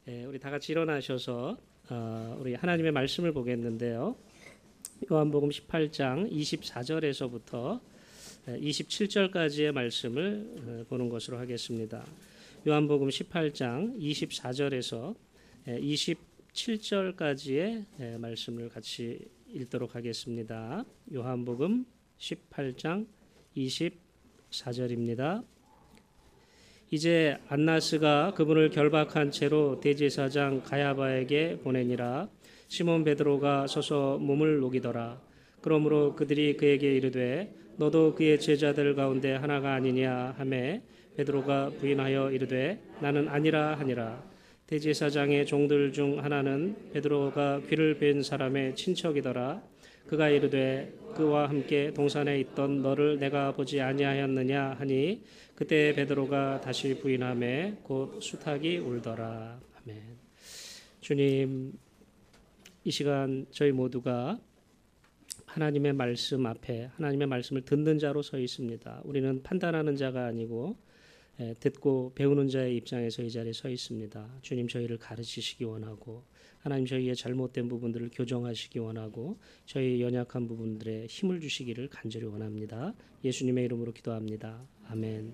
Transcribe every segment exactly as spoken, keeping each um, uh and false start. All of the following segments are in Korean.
예, 우리 다 같이 일어나셔서 어, 우리 하나님의 말씀을 보겠는데요. 요한복음 십팔 장 이십사 절에서부터 이십칠 절까지의 말씀을 어, 보는 것으로 하겠습니다. 요한복음 십팔 장 이십사 절에서 이십칠 절까지의 말씀을 같이 읽도록 하겠습니다. 요한복음 십팔 장 이십사 절입니다. 이제 안나스가 그분을 결박한 채로 대제사장 가야바에게 보내니라. 시몬 베드로가 서서 몸을 녹이더라. 그러므로 그들이 그에게 이르되 너도 그의 제자들 가운데 하나가 아니냐 하매 베드로가 부인하여 이르되 나는 아니라 하니라. 대제사장의 종들 중 하나는 베드로가 귀를 벤 사람의 친척이더라. 그가 이르되 그와 함께 동산에 있던 너를 내가 보지 아니하였느냐 하니 그때 베드로가 다시 부인하매 곧 수탉이 울더라. 아멘. 주님, 이 시간 저희 모두가 하나님의 말씀 앞에 하나님의 말씀을 듣는 자로 서 있습니다. 우리는 판단하는 자가 아니고 듣고 배우는 자의 입장에서 이 자리에 서 있습니다. 주님, 저희를 가르치시기 원하고 하나님 저희의 잘못된 부분들을 교정하시기 원하고 저희 연약한 부분들에 힘을 주시기를 간절히 원합니다. 예수님의 이름으로 기도합니다. 아멘.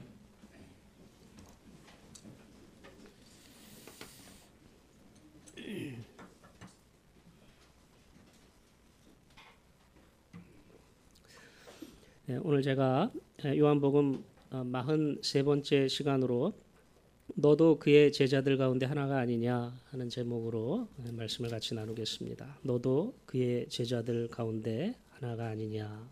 네, 오늘 제가 요한복음 사십삼 번째 시간으로 너도 그의 제자들 가운데 하나가 아니냐 하는 제목으로 말씀을 같이 나누겠습니다. 너도 그의 제자들 가운데 하나가 아니냐.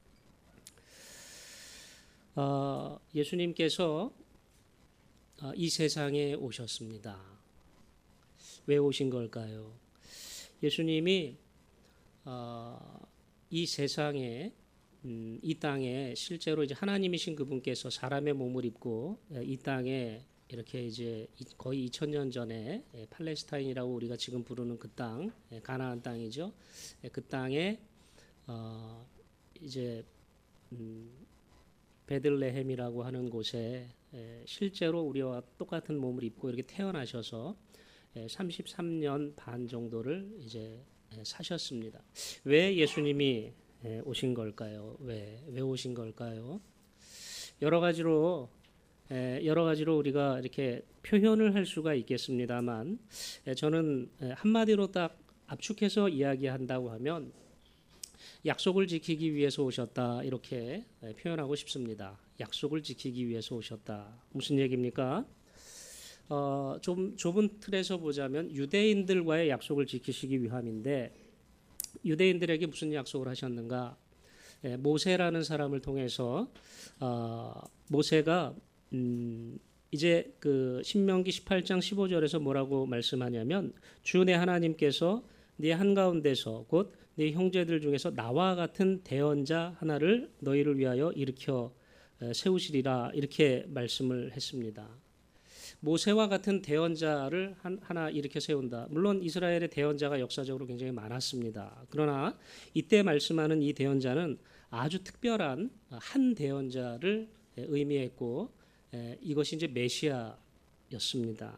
어, 예수님께서 이 세상에 오셨습니다. 왜 오신 걸까요? 예수님이 어, 이 세상에 음, 이 땅에 실제로 이제 하나님이신 그분께서 사람의 몸을 입고 이 땅에 이렇게 이제 거의 이천 년 전에 팔레스타인이라고 우리가 지금 부르는 그 땅, 가나안 땅이죠. 그 땅에 어 이제 음 베들레헴이라고 하는 곳에 실제로 우리와 똑같은 몸을 입고 이렇게 태어나셔서 삼십삼 년 반 정도를 이제 사셨습니다. 왜 예수님이 오신 걸까요? 왜, 왜 오신 걸까요? 여러 가지로 여러 가지로 우리가 이렇게 표현을 할 수가 있겠습니다만 저는 한마디로 딱 압축해서 이야기한다고 하면 약속을 지키기 위해서 오셨다 이렇게 표현하고 싶습니다. 약속을 지키기 위해서 오셨다. 무슨 얘기입니까? 어, 좀 좁은 틀에서 보자면 유대인들과의 약속을 지키시기 위함인데 유대인들에게 무슨 약속을 하셨는가? 예, 모세라는 사람을 통해서 어, 모세가 음, 이제 그 신명기 십팔 장 십오 절에서 뭐라고 말씀하냐면 주 내 하나님께서 네 한가운데서 곧 네 형제들 중에서 나와 같은 대언자 하나를 너희를 위하여 일으켜 세우시리라 이렇게 말씀을 했습니다. 모세와 같은 대언자를 하나 일으켜 세운다. 물론 이스라엘의 대언자가 역사적으로 굉장히 많았습니다. 그러나 이때 말씀하는 이 대언자는 아주 특별한 한 대언자를 의미했고 이것이 이제 메시아였습니다.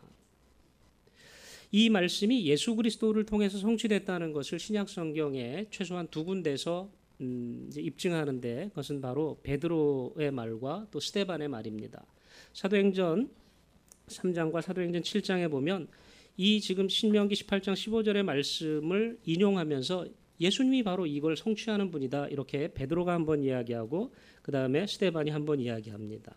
이 말씀이 예수 그리스도를 통해서 성취됐다는 것을 신약 성경에 최소한 두 군데서 음 이제 입증하는데 그것은 바로 베드로의 말과 또 스데반의 말입니다. 사도행전 삼 장과 사도행전 칠 장에 보면 이 지금 신명기 십팔 장 십오 절의 말씀을 인용하면서 예수님이 바로 이걸 성취하는 분이다 이렇게 베드로가 한번 이야기하고 그 다음에 스데반이 한번 이야기합니다.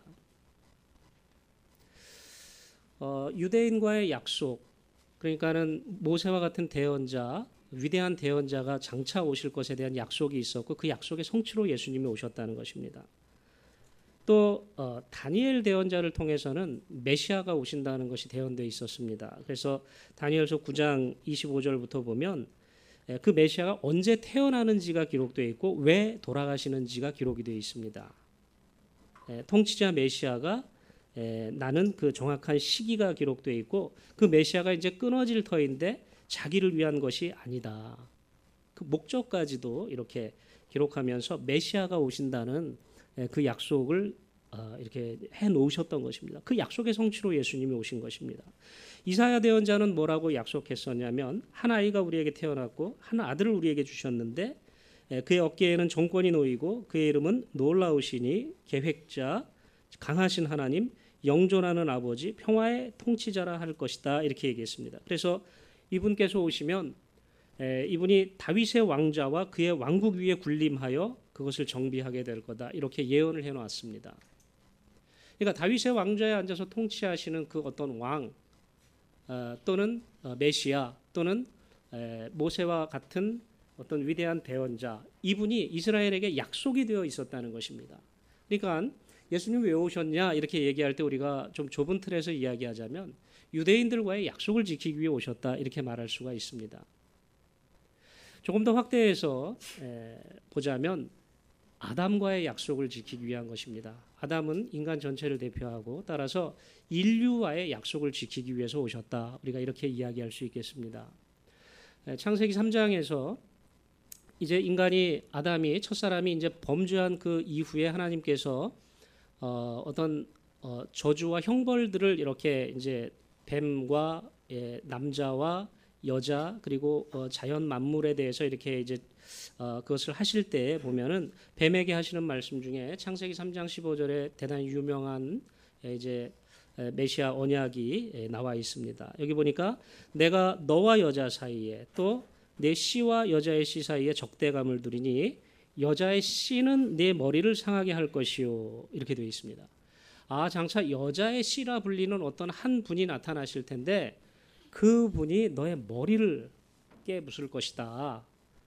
어, 유대인과의 약속 그러니까는 모세와 같은 대언자 위대한 대언자가 장차 오실 것에 대한 약속이 있었고 그 약속의 성취로 예수님이 오셨다는 것입니다. 또 어, 다니엘 대언자를 통해서는 메시아가 오신다는 것이 대언되어 있었습니다. 그래서 다니엘서 구 장 이십오 절부터 보면 그 메시아가 언제 태어나는지가 기록되어 있고 왜 돌아가시는지가 기록이 되어 있습니다. 에, 통치자 메시아가 에, 나는 그 정확한 시기가 기록되어 있고 그 메시아가 이제 끊어질 터인데 자기를 위한 것이 아니다. 그 목적까지도 이렇게 기록하면서 메시아가 오신다는 그 약속을 어, 이렇게 해 놓으셨던 것입니다. 그 약속의 성취로 예수님이 오신 것입니다. 이사야 대언자는 뭐라고 약속했었냐면 한 아이가 우리에게 태어났고 한 아들을 우리에게 주셨는데 그의 어깨에는 정권이 놓이고 그의 이름은 놀라우시니 계획자 강하신 하나님 영존하는 아버지 평화의 통치자라 할 것이다 이렇게 얘기했습니다. 그래서 이분께서 오시면 이분이 다윗의 왕자와 그의 왕국 위에 군림하여 그것을 정비하게 될 거다 이렇게 예언을 해놓았습니다. 그러니까 다윗의 왕좌에 앉아서 통치하시는 그 어떤 왕 또는 메시아 또는 모세와 같은 어떤 위대한 대언자 이분이 이스라엘에게 약속이 되어 있었다는 것입니다. 그러니까 예수님 왜 오셨냐 이렇게 얘기할 때 우리가 좀 좁은 틀에서 이야기하자면 유대인들과의 약속을 지키기 위해 오셨다 이렇게 말할 수가 있습니다. 조금 더 확대해서 보자면 아담과의 약속을 지키기 위한 것입니다. 아담은 인간 전체를 대표하고 따라서 인류와의 약속을 지키기 위해서 오셨다. 우리가 이렇게 이야기할 수 있겠습니다. 창세기 삼 장에서 이제 인간이 아담이 첫사람이 이제 범죄한 그 이후에 하나님께서 어, 어떤 어, 저주와 형벌들을 이렇게 이제 뱀과 예, 남자와 여자 그리고 어, 자연 만물에 대해서 이렇게 이제 어, 그것을 하실 때 보면은 뱀에게 하시는 말씀 중에 창세기 삼 장 십오 절에 대단히 유명한 예, 이제 메시아 언약이 예, 나와 있습니다. 여기 보니까 내가 너와 여자 사이에 또 내 씨와 여자의 씨 사이에 적대감을 두리니 여자의 씨는 내 머리를 상하게 할 것이요 이렇게 되어 있습니다. 아 장차 여자의 씨라 불리는 어떤 한 분이 나타나실 텐데 그 분이 너의 머리를 깨부술 것이다.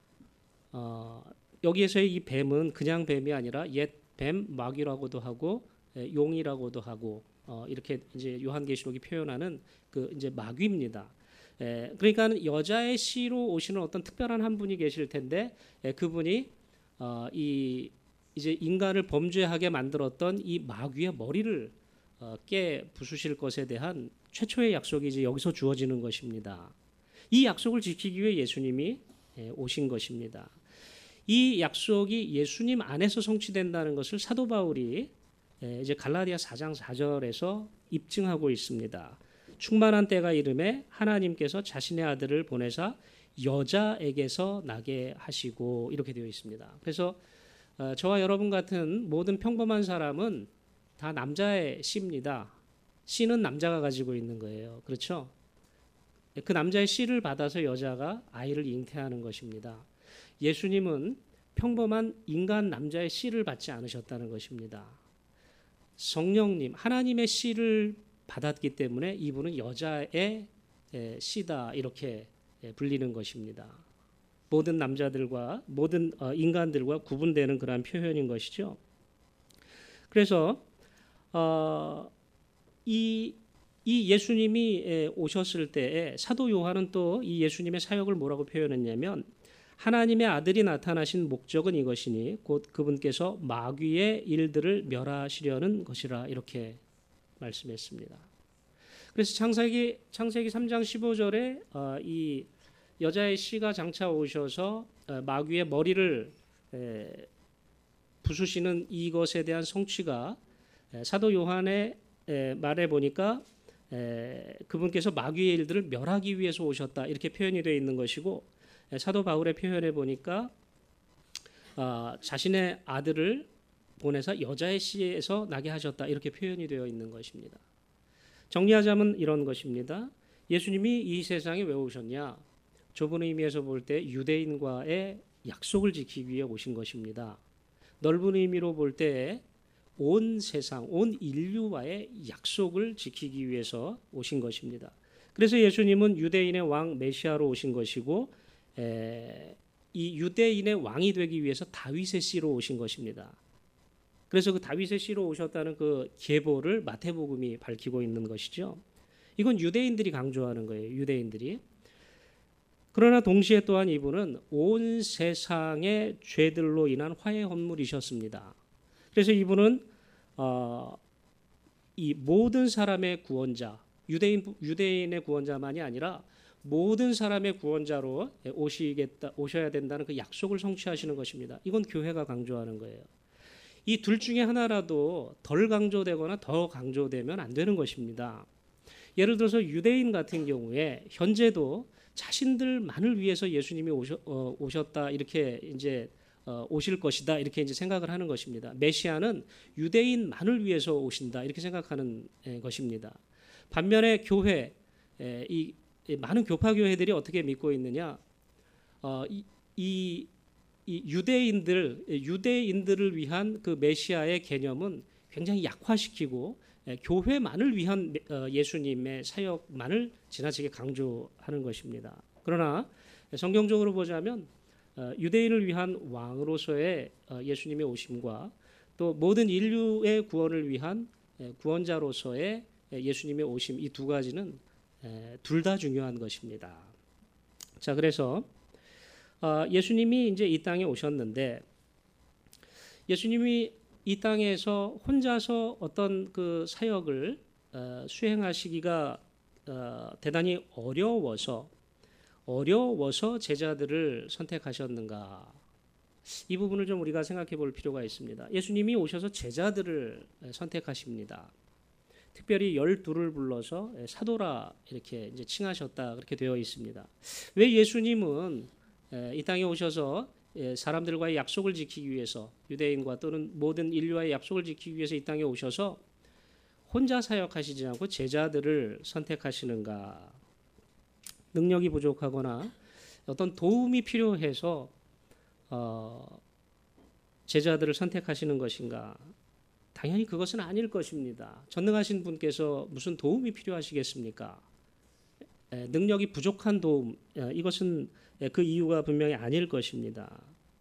어, 여기에서의 이 뱀은 그냥 뱀이 아니라 옛 뱀 마귀라고도 하고 예, 용이라고도 하고 어, 이렇게 이제 요한계시록이 표현하는 그 이제 마귀입니다. 예, 그러니까 여자의 씨로 오시는 어떤 특별한 한 분이 계실 텐데 예, 그분이 어, 이 이제 인간을 범죄하게 만들었던 이 마귀의 머리를 어, 깨 부수실 것에 대한 최초의 약속이 이제 여기서 주어지는 것입니다. 이 약속을 지키기 위해 예수님이 예, 오신 것입니다. 이 약속이 예수님 안에서 성취된다는 것을 사도 바울이 예, 이제 갈라디아 사 장 사 절에서 입증하고 있습니다. 충만한 때가 이름에 하나님께서 자신의 아들을 보내사 여자에게서 나게 하시고 이렇게 되어 있습니다. 그래서 어, 저와 여러분 같은 모든 평범한 사람은 다 남자의 씨입니다. 씨는 남자가 가지고 있는 거예요. 그렇죠? 그 남자의 씨를 받아서 여자가 아이를 잉태하는 것입니다. 예수님은 평범한 인간 남자의 씨를 받지 않으셨다는 것입니다. 성령님, 하나님의 씨를 받았기 때문에 이분은 여자의 씨다 이렇게 불리는 것입니다. 모든 남자들과 모든 인간들과 구분되는 그러한 표현인 것이죠. 그래서 어, 이, 이 예수님이 오셨을 때에 사도 요한은 또 이 예수님의 사역을 뭐라고 표현했냐면 하나님의 아들이 나타나신 목적은 이것이니 곧 그분께서 마귀의 일들을 멸하시려는 것이라 이렇게 말씀했습니다. 그래서 창세기 창세기 삼 장 십오 절에 어, 이 여자의 씨가 장차 오셔서 어, 마귀의 머리를 에, 부수시는 이것에 대한 성취가 에, 사도 요한의 에, 말에 보니까 에, 그분께서 마귀의 일들을 멸하기 위해서 오셨다 이렇게 표현이 되어 있는 것이고 에, 사도 바울의 표현에 보니까 어, 자신의 아들을 보내서 여자의 씨에서 나게 하셨다 이렇게 표현이 되어 있는 것입니다. 정리하자면 이런 것입니다. 예수님이 이 세상에 왜 오셨냐? 좁은 의미에서 볼 때 유대인과의 약속을 지키기 위해 오신 것입니다. 넓은 의미로 볼 때 온 세상, 온 인류와의 약속을 지키기 위해서 오신 것입니다. 그래서 예수님은 유대인의 왕 메시아로 오신 것이고 에, 이 유대인의 왕이 되기 위해서 다윗의 씨로 오신 것입니다. 그래서 그 다윗의 씨로 오셨다는 그 계보를 마태복음이 밝히고 있는 것이죠. 이건 유대인들이 강조하는 거예요. 유대인들이. 그러나 동시에 또한 이분은 온 세상의 죄들로 인한 화해 헌물이셨습니다. 그래서 이분은 어, 이 모든 사람의 구원자, 유대인 유대인의 구원자만이 아니라 모든 사람의 구원자로 오시겠다 오셔야 된다는 그 약속을 성취하시는 것입니다. 이건 교회가 강조하는 거예요. 이 둘 중에 하나라도 덜 강조되거나 더 강조되면 안 되는 것입니다. 예를 들어서 유대인 같은 경우에 현재도 자신들만을 위해서 예수님이 오셨, 어, 오셨다 이렇게 이제 어, 오실 것이다 이렇게 이제 생각을 하는 것입니다. 메시아는 유대인만을 위해서 오신다 이렇게 생각하는 에, 것입니다. 반면에 교회 에, 이, 이 많은 교파 교회들이 어떻게 믿고 있느냐? 어, 이, 이, 이 유대인들 유대인들을 위한 그 메시아의 개념은 굉장히 약화시키고 에, 교회만을 위한 어, 예수님의 사역만을 지나치게 강조하는 것입니다. 그러나 성경적으로 보자면 어, 유대인을 위한 왕으로서의 어, 예수님의 오심과 또 모든 인류의 구원을 위한 에, 구원자로서의 예수님의 오심 이 두 가지는 둘 다 중요한 것입니다. 자, 그래서 어, 예수님이 이제 이 땅에 오셨는데 예수님이 이 땅에서 혼자서 어떤 그 사역을 어, 수행하시기가 어, 대단히 어려워서 어려워서 제자들을 선택하셨는가? 이 부분을 좀 우리가 생각해 볼 필요가 있습니다. 예수님이 오셔서 제자들을 선택하십니다. 특별히 열두를 불러서 사도라 이렇게 이제 칭하셨다 그렇게 되어 있습니다. 왜 예수님은 이 땅에 오셔서 사람들과의 약속을 지키기 위해서 유대인과 또는 모든 인류와의 약속을 지키기 위해서 이 땅에 오셔서 혼자 사역하시지 않고 제자들을 선택하시는가? 능력이 부족하거나 어떤 도움이 필요해서 어, 제자들을 선택하시는 것인가? 당연히 그것은 아닐 것입니다. 전능하신 분께서 무슨 도움이 필요하시겠습니까? 에, 능력이 부족한 도움, 에, 이것은 에, 그 이유가 분명히 아닐 것입니다.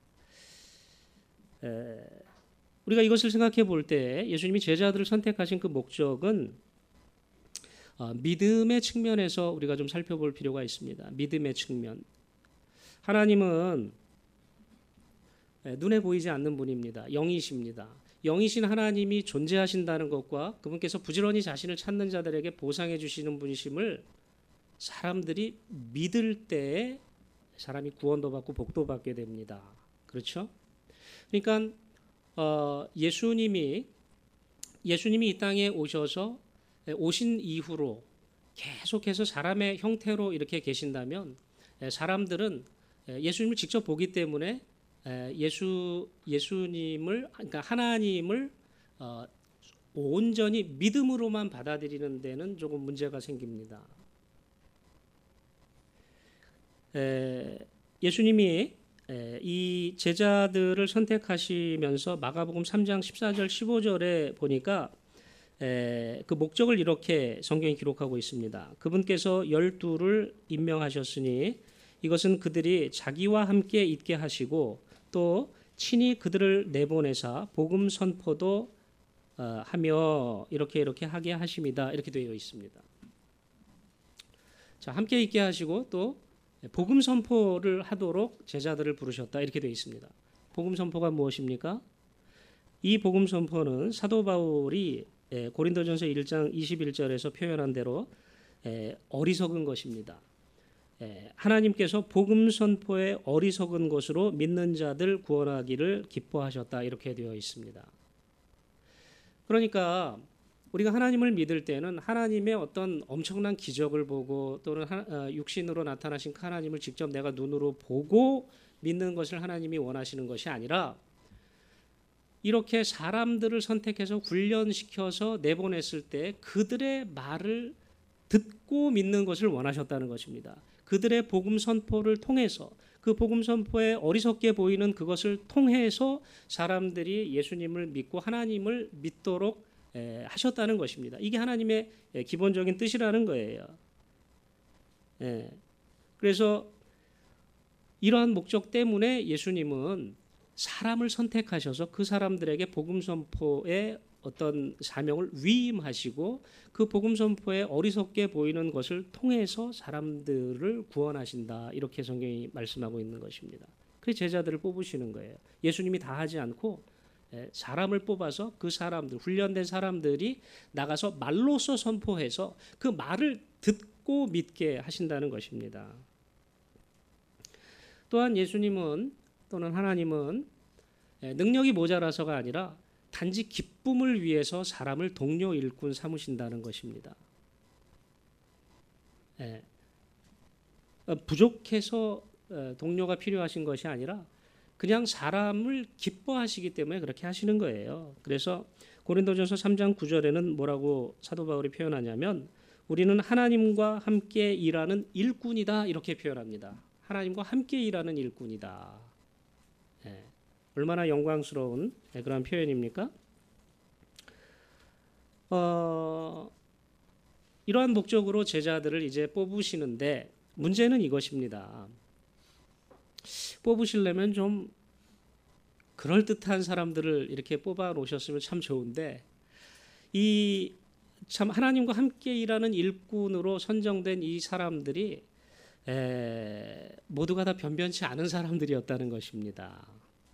에, 우리가 이것을 생각해 볼 때 예수님이 제자들을 선택하신 그 목적은 어, 믿음의 측면에서 우리가 좀 살펴볼 필요가 있습니다. 믿음의 측면. 하나님은 에, 눈에 보이지 않는 분입니다. 영이십니다. 영이신 하나님이 존재하신다는 것과 그분께서 부지런히 자신을 찾는 자들에게 보상해 주시는 분이심을 사람들이 믿을 때 사람이 구원도 받고 복도 받게 됩니다. 그렇죠? 그러니까 어, 예수님이 예수님이 이 땅에 오셔서 오신 이후로 계속해서 사람의 형태로 이렇게 계신다면 사람들은 예수님을 직접 보기 때문에 예수 예수님을 그러니까 하나님을 어, 온전히 믿음으로만 받아들이는 데는 조금 문제가 생깁니다. 에, 예수님이 에, 이 제자들을 선택하시면서 마가복음 삼 장 십사 절 십오 절에 보니까 에, 그 목적을 이렇게 성경이 기록하고 있습니다. 그분께서 열두를 임명하셨으니 이것은 그들이 자기와 함께 있게 하시고 또 친히 그들을 내보내사 복음 선포도 어, 하며 이렇게 이렇게 하게 하심이다 이렇게 되어 있습니다. 자, 함께 있게 하시고 또 복음 선포를 하도록 제자들을 부르셨다 이렇게 되어 있습니다. 복음 선포가 무엇입니까? 이 복음 선포는 사도 바울이 고린도전서 일 장 이십일 절에서 표현한 대로 어리석은 것입니다. 하나님께서 복음 선포의 어리석은 것으로 믿는 자들 구원하기를 기뻐하셨다 이렇게 되어 있습니다. 그러니까 우리가 하나님을 믿을 때는 하나님의 어떤 엄청난 기적을 보고 또는 육신으로 나타나신 하나님을 직접 내가 눈으로 보고 믿는 것을 하나님이 원하시는 것이 아니라 이렇게 사람들을 선택해서 훈련시켜서 내보냈을 때 그들의 말을 듣고 믿는 것을 원하셨다는 것입니다. 그들의 복음 선포를 통해서 그 복음 선포에 어리석게 보이는 그것을 통해서 사람들이 예수님을 믿고 하나님을 믿도록 하셨다는 것입니다. 이게 하나님의 기본적인 뜻이라는 거예요. 그래서 이러한 목적 때문에 예수님은 사람을 선택하셔서 그 사람들에게 복음 선포의 어떤 사명을 위임하시고 그 복음 선포에 어리석게 보이는 것을 통해서 사람들을 구원하신다 이렇게 성경이 말씀하고 있는 것입니다. 그래서 제자들을 뽑으시는 거예요. 예수님이 다 하지 않고 사람을 뽑아서 그 사람들 훈련된 사람들이 나가서 말로써 선포해서 그 말을 듣고 믿게 하신다는 것입니다. 또한 예수님은 또는 하나님은 능력이 모자라서가 아니라 단지 기쁨을 위해서 사람을 동료 일꾼 삼으신다는 것입니다. 예. 부족해서 동료가 필요하신 것이 아니라 그냥 사람을 기뻐하시기 때문에 그렇게 하시는 거예요. 그래서 고린도전서 삼 장 구 절에는 뭐라고 사도 바울이 표현하냐면 우리는 하나님과 함께 일하는 일꾼이다 이렇게 표현합니다. 하나님과 함께 일하는 일꾼이다. 예. 얼마나 영광스러운 그런 표현입니까? 어, 이러한 목적으로 제자들을 이제 뽑으시는데 문제는 이것입니다. 뽑으시려면 좀 그럴듯한 사람들을 이렇게 뽑아 놓으셨으면 참 좋은데 이 참 하나님과 함께 일하는 일꾼으로 선정된 이 사람들이 에, 모두가 다 변변치 않은 사람들이었다는 것입니다.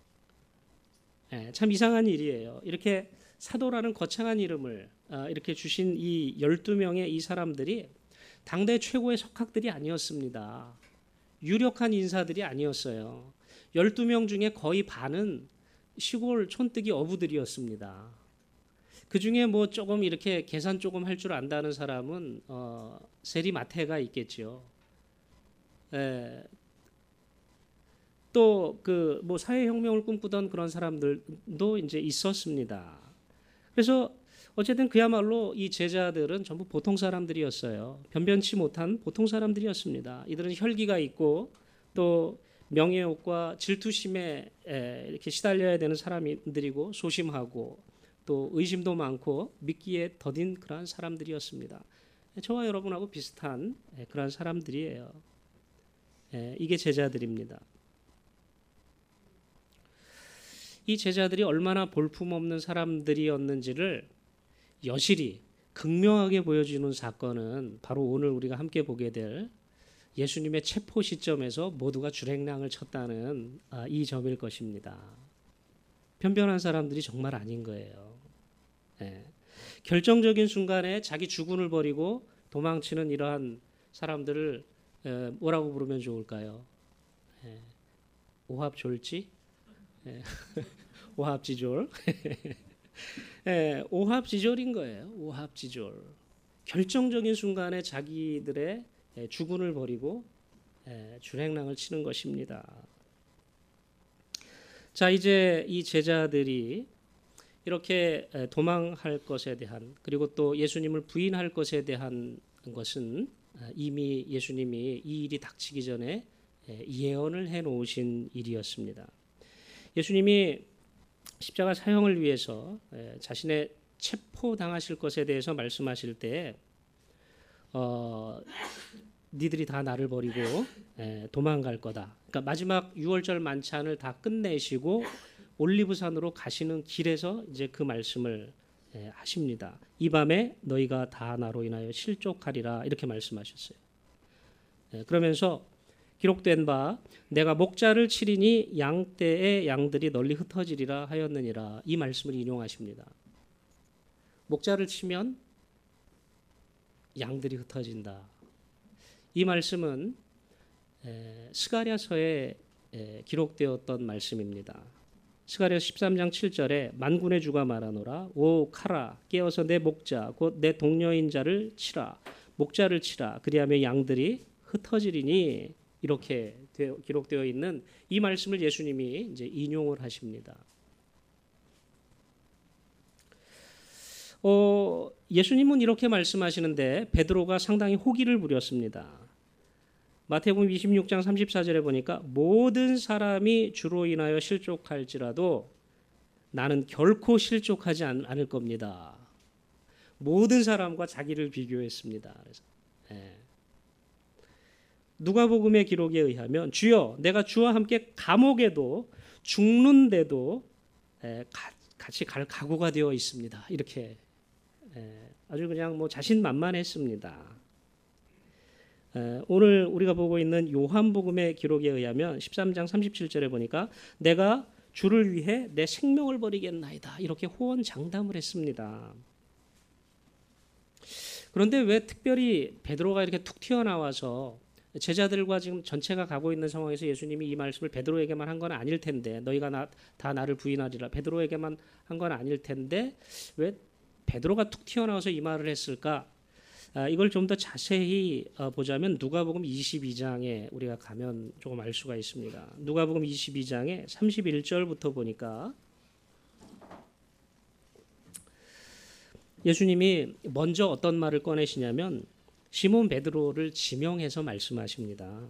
에, 참 이상한 일이에요. 이렇게 사도라는 거창한 이름을 아, 이렇게 주신 이 열두 명의 이 사람들이 당대 최고의 석학들이 아니었습니다. 유력한 인사들이 아니었어요. 열두 명 중에 거의 반은 시골 촌뜨기 어부들이었습니다. 그 중에 뭐 조금 이렇게 계산 조금 할 줄 안다는 사람은 어, 세리마태가 있겠죠. 또 그 뭐 사회혁명을 꿈꾸던 그런 사람들도 이제 있었습니다. 그래서 어쨌든 그야말로 이 제자들은 전부 보통 사람들이었어요. 변변치 못한 보통 사람들이었습니다. 이들은 혈기가 있고 또 명예욕과 질투심에 이렇게 시달려야 되는 사람들이고 소심하고 또 의심도 많고 믿기에 더딘 그러한 사람들이었습니다. 저와 여러분하고 비슷한 그런 사람들이에요. 이게 제자들입니다. 이 제자들이 얼마나 볼품없는 사람들이었는지를 여실히 극명하게 보여주는 사건은 바로 오늘 우리가 함께 보게 될 예수님의 체포 시점에서 모두가 줄행랑을 쳤다는 이 점일 것입니다. 변변한 사람들이 정말 아닌 거예요. 예. 결정적인 순간에 자기 주군을 버리고 도망치는 이러한 사람들을 에, 뭐라고 부르면 좋을까요? 예. 오합졸지? 예. 오합지졸? 예. 오합지졸인 거예요. 오합지졸. 결정적인 순간에 자기들의 주군을 버리고 줄행랑을 치는 것입니다. 자, 이제 이 제자들이 이렇게 도망할 것에 대한 그리고 또 예수님을 부인할 것에 대한 것은 이미 예수님이 이 일이 닥치기 전에 예언을 해 놓으신 일이었습니다. 예수님이 십자가 사형을 위해서 자신의 체포당하실 것에 대해서 말씀하실 때 어, 니들이 다 나를 버리고 도망갈 거다. 그러니까 마지막 유월절 만찬을 다 끝내시고 올리브산으로 가시는 길에서 이제 그 말씀을 하십니다. 이 밤에 너희가 다 나로 인하여 실족하리라 이렇게 말씀하셨어요. 그러면서 기록된 바 내가 목자를 치리니 양떼의 양들이 널리 흩어지리라 하였느니라 이 말씀을 인용하십니다. 목자를 치면 양들이 흩어진다. 이 말씀은 스가랴서에 기록되었던 말씀입니다. 스가랴 십삼 장 칠 절에 만군의 주가 말하노라 오 카라 깨어서 내 목자 곧 내 동료인 자를 치라 목자를 치라 그리하면 양들이 흩어지리니 이렇게 기록되어 있는 이 말씀을 예수님이 이제 인용을 하십니다. 어, 예수님은 이렇게 말씀하시는데 베드로가 상당히 호기를 부렸습니다. 마태복음 이십육 장 삼십사 절에 보니까 모든 사람이 주로 인하여 실족할지라도 나는 결코 실족하지 않을 겁니다. 모든 사람과 자기를 비교했습니다. 그래서 예. 누가복음의 기록에 의하면 주여 내가 주와 함께 감옥에도 죽는데도 예, 가, 같이 갈 각오가 되어 있습니다. 이렇게 예, 아주 그냥 뭐 자신만만했습니다. 오늘 우리가 보고 있는 요한복음의 기록에 의하면 십삼 장 삼십칠 절에 보니까 내가 주를 위해 내 생명을 버리겠나이다 이렇게 호언장담을 했습니다. 그런데 왜 특별히 베드로가 이렇게 툭 튀어나와서 제자들과 지금 전체가 가고 있는 상황에서 예수님이 이 말씀을 베드로에게만 한 건 아닐 텐데 너희가 나, 다 나를 부인하리라 베드로에게만 한 건 아닐 텐데 왜 베드로가 툭 튀어나와서 이 말을 했을까? 아, 이걸 좀 더 자세히 어, 보자면 누가복음 이십이 장에 우리가 가면 조금 알 수가 있습니다. 누가복음 이십이 장에 삼십일 절부터 보니까 예수님이 먼저 어떤 말을 꺼내시냐면 시몬 베드로를 지명해서 말씀하십니다.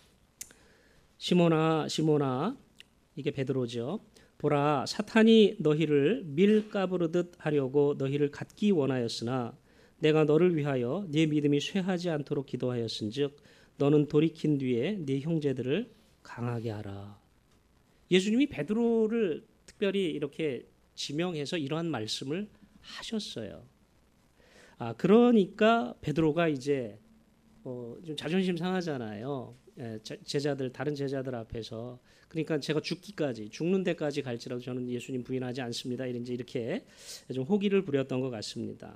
시몬아 시몬아 이게 베드로죠. 보라 사탄이 너희를 밀 까부르듯 하려고 너희를 갖기 원하였으나 내가 너를 위하여 네 믿음이 쇠하지 않도록 기도하였은즉 너는 돌이킨 뒤에 네 형제들을 강하게 하라. 예수님이 베드로를 특별히 이렇게 지명해서 이러한 말씀을 하셨어요. 아 그러니까 베드로가 이제 어, 좀 자존심 상하잖아요. 예, 제자들 다른 제자들 앞에서 그러니까 제가 죽기까지 죽는 데까지 갈지라도 저는 예수님 부인하지 않습니다. 이런지 이렇게 좀 호기를 부렸던 것 같습니다.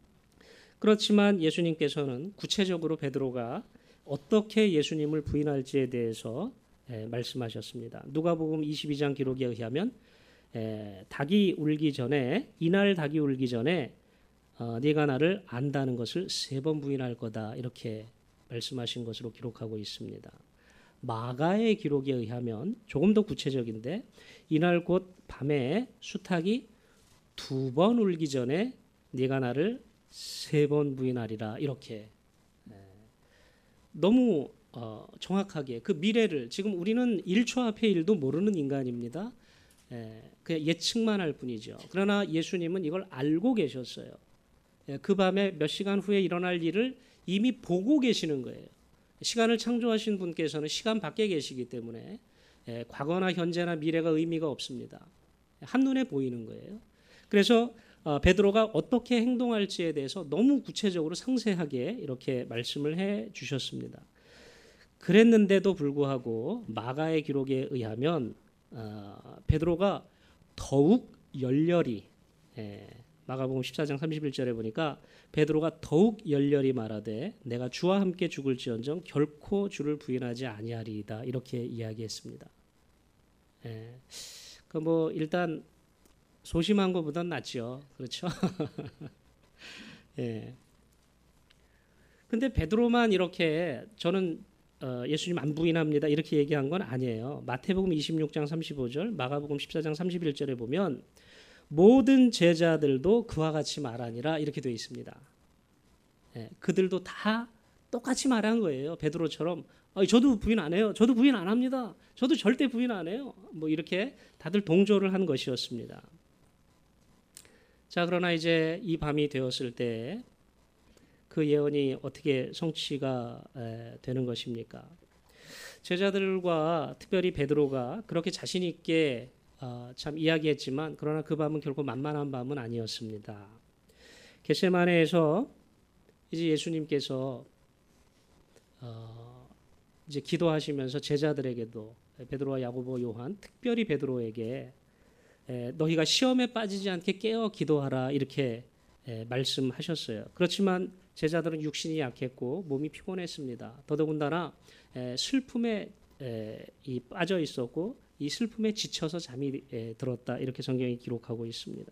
그렇지만 예수님께서는 구체적으로 베드로가 어떻게 예수님을 부인할지에 대해서 예, 말씀하셨습니다. 누가복음 이십이 장 기록에 의하면 에, 닭이 울기 전에 이날 닭이 울기 전에 어, 네가 나를 안다는 것을 세 번 부인할 거다 이렇게 말씀하신 것으로 기록하고 있습니다. 마가의 기록에 의하면 조금 더 구체적인데 이날 곧 밤에 수탉이 두 번 울기 전에 네가 나를 세 번 부인하리라 이렇게 에, 너무 어, 정확하게 그 미래를 지금 우리는 일 초 앞의 일도 모르는 인간입니다. 예, 그냥 예측만 할 뿐이죠. 그러나 예수님은 이걸 알고 계셨어요. 예, 그 밤에 몇 시간 후에 일어날 일을 이미 보고 계시는 거예요. 시간을 창조하신 분께서는 시간 밖에 계시기 때문에 예, 과거나 현재나 미래가 의미가 없습니다. 한눈에 보이는 거예요. 그래서 어, 베드로가 어떻게 행동할지에 대해서 너무 구체적으로 상세하게 이렇게 말씀을 해 주셨습니다. 그랬는데도 불구하고 마가의 기록에 의하면 어, 베드로가 더욱 열렬히 예, 마가복음 십사 장 삼십일 절에 보니까 베드로가 더욱 열렬히 말하되 내가 주와 함께 죽을지언정 결코 주를 부인하지 아니하리이다 이렇게 이야기했습니다. 예, 그 뭐 일단 소심한 것보단 낫죠, 그렇죠? 예. 근데 베드로만 이렇게 저는 어, 예수님 안 부인합니다 이렇게 얘기한 건 아니에요. 마태복음 이십육 장 삼십오 절, 마가복음 십사 장 삼십일 절에 보면 모든 제자들도 그와 같이 말하니라 이렇게 되어 있습니다. 예, 그들도 다 똑같이 말한 거예요. 베드로처럼 아, 저도 부인 안 해요. 저도 부인 안 합니다. 저도 절대 부인 안 해요. 뭐 이렇게 다들 동조를 한 것이었습니다. 자, 그러나 이제 이 밤이 되었을 때 그 예언이 어떻게 성취가 되는 것입니까? 제자들과 특별히 베드로가 그렇게 자신 있게 참 이야기했지만 그러나 그 밤은 결코 만만한 밤은 아니었습니다. 겟세마네에서 이제 예수님께서 이제 기도하시면서 제자들에게도 베드로와 야고보, 요한, 특별히 베드로에게 너희가 시험에 빠지지 않게 깨어 기도하라 이렇게 말씀하셨어요. 그렇지만 제자들은 육신이 약했고 몸이 피곤했습니다. 더더군다나 슬픔에 빠져 있었고 이 슬픔에 지쳐서 잠이 들었다 이렇게 성경이 기록하고 있습니다.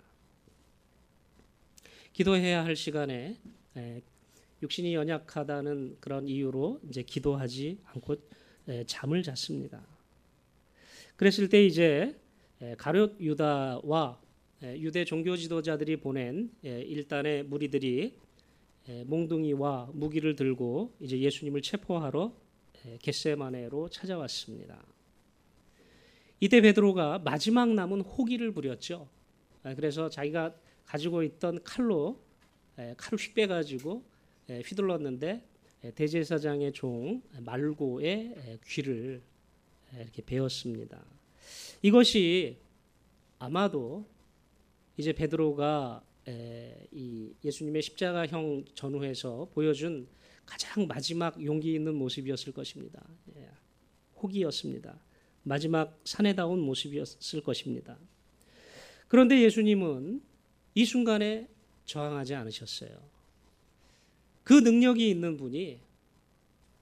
기도해야 할 시간에 육신이 연약하다는 그런 이유로 이제 기도하지 않고 잠을 잤습니다. 그랬을 때 이제 가룟 유다와 유대 종교 지도자들이 보낸 일단의 무리들이 몽둥이와 무기를 들고 이제 예수님을 체포하러 겟세마네로 찾아왔습니다. 이때 베드로가 마지막 남은 호기를 부렸죠. 그래서 자기가 가지고 있던 칼로 칼을 휙 빼가지고 휘둘렀는데 대제사장의 종 말고의 귀를 이렇게 베었습니다. 이것이 아마도 이제 베드로가 이 예수님의 십자가형 전후에서 보여준 가장 마지막 용기 있는 모습이었을 것입니다. 호기였습니다. 마지막 사내다운 모습이었을 것입니다. 그런데 예수님은 이 순간에 저항하지 않으셨어요. 그 능력이 있는 분이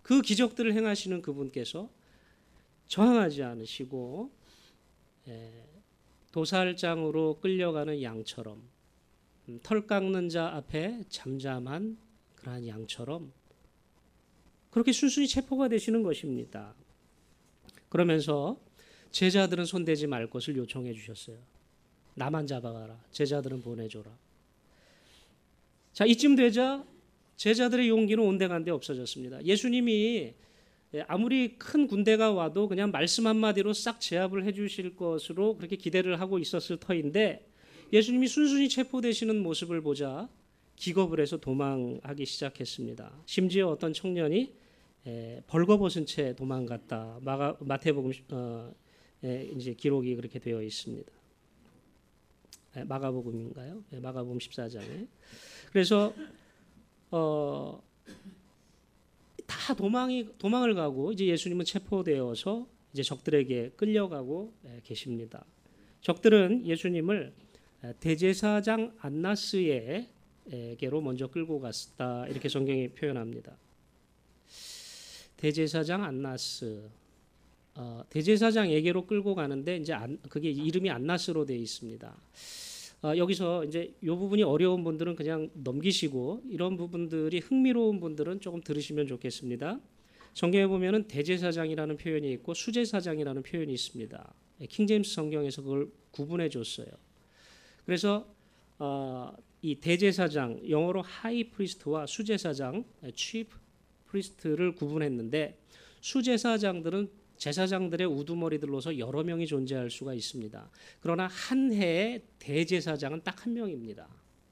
그 기적들을 행하시는 그분께서 저항하지 않으시고 예, 도살장으로 끌려가는 양처럼 음, 털 깎는 자 앞에 잠잠한 그러한 양처럼 그렇게 순순히 체포가 되시는 것입니다. 그러면서 제자들은 손대지 말 것을 요청해 주셨어요. 나만 잡아가라. 제자들은 보내줘라. 자, 이쯤 되자 제자들의 용기는 온데간데 없어졌습니다. 예수님이 아무리 큰 군대가 와도 그냥 말씀 한마디로 싹 제압을 해 주실 것으로 그렇게 기대를 하고 있었을 터인데 예수님이 순순히 체포되시는 모습을 보자 기겁을 해서 도망하기 시작했습니다. 심지어 어떤 청년이 에, 벌거벗은 채 도망갔다. 마가, 마태복음 어, 에, 이제 기록이 그렇게 되어 있습니다. 에, 마가복음인가요? 에, 마가복음 십사 장에. 그래서 어, 다 도망이 도망을 가고 이제 예수님은 체포되어서 이제 적들에게 끌려가고 에, 계십니다. 적들은 예수님을 대제사장 안나스에게로 먼저 끌고 갔다 이렇게 성경이 표현합니다. 대제사장 안나스, 어, 대제사장에게로 끌고 가는데 이제 안, 그게 이름이 안나스로 되어 있습니다. 어, 여기서 이제 이 부분이 어려운 분들은 그냥 넘기시고 이런 부분들이 흥미로운 분들은 조금 들으시면 좋겠습니다. 성경에 보면은 대제사장이라는 표현이 있고 수제사장이라는 표현이 있습니다. 킹제임스 성경에서 그걸 구분해 줬어요. 그래서 어, 이 대제사장 영어로 하이 프리스트와 수제사장 chief 프리스트를 구분했는데 수제사장들은 제사장들의 우두머리들로서 여러 명이 존재할 수가 있습니다. 그러나 한 해의 대제사장은 딱 한 명입니다.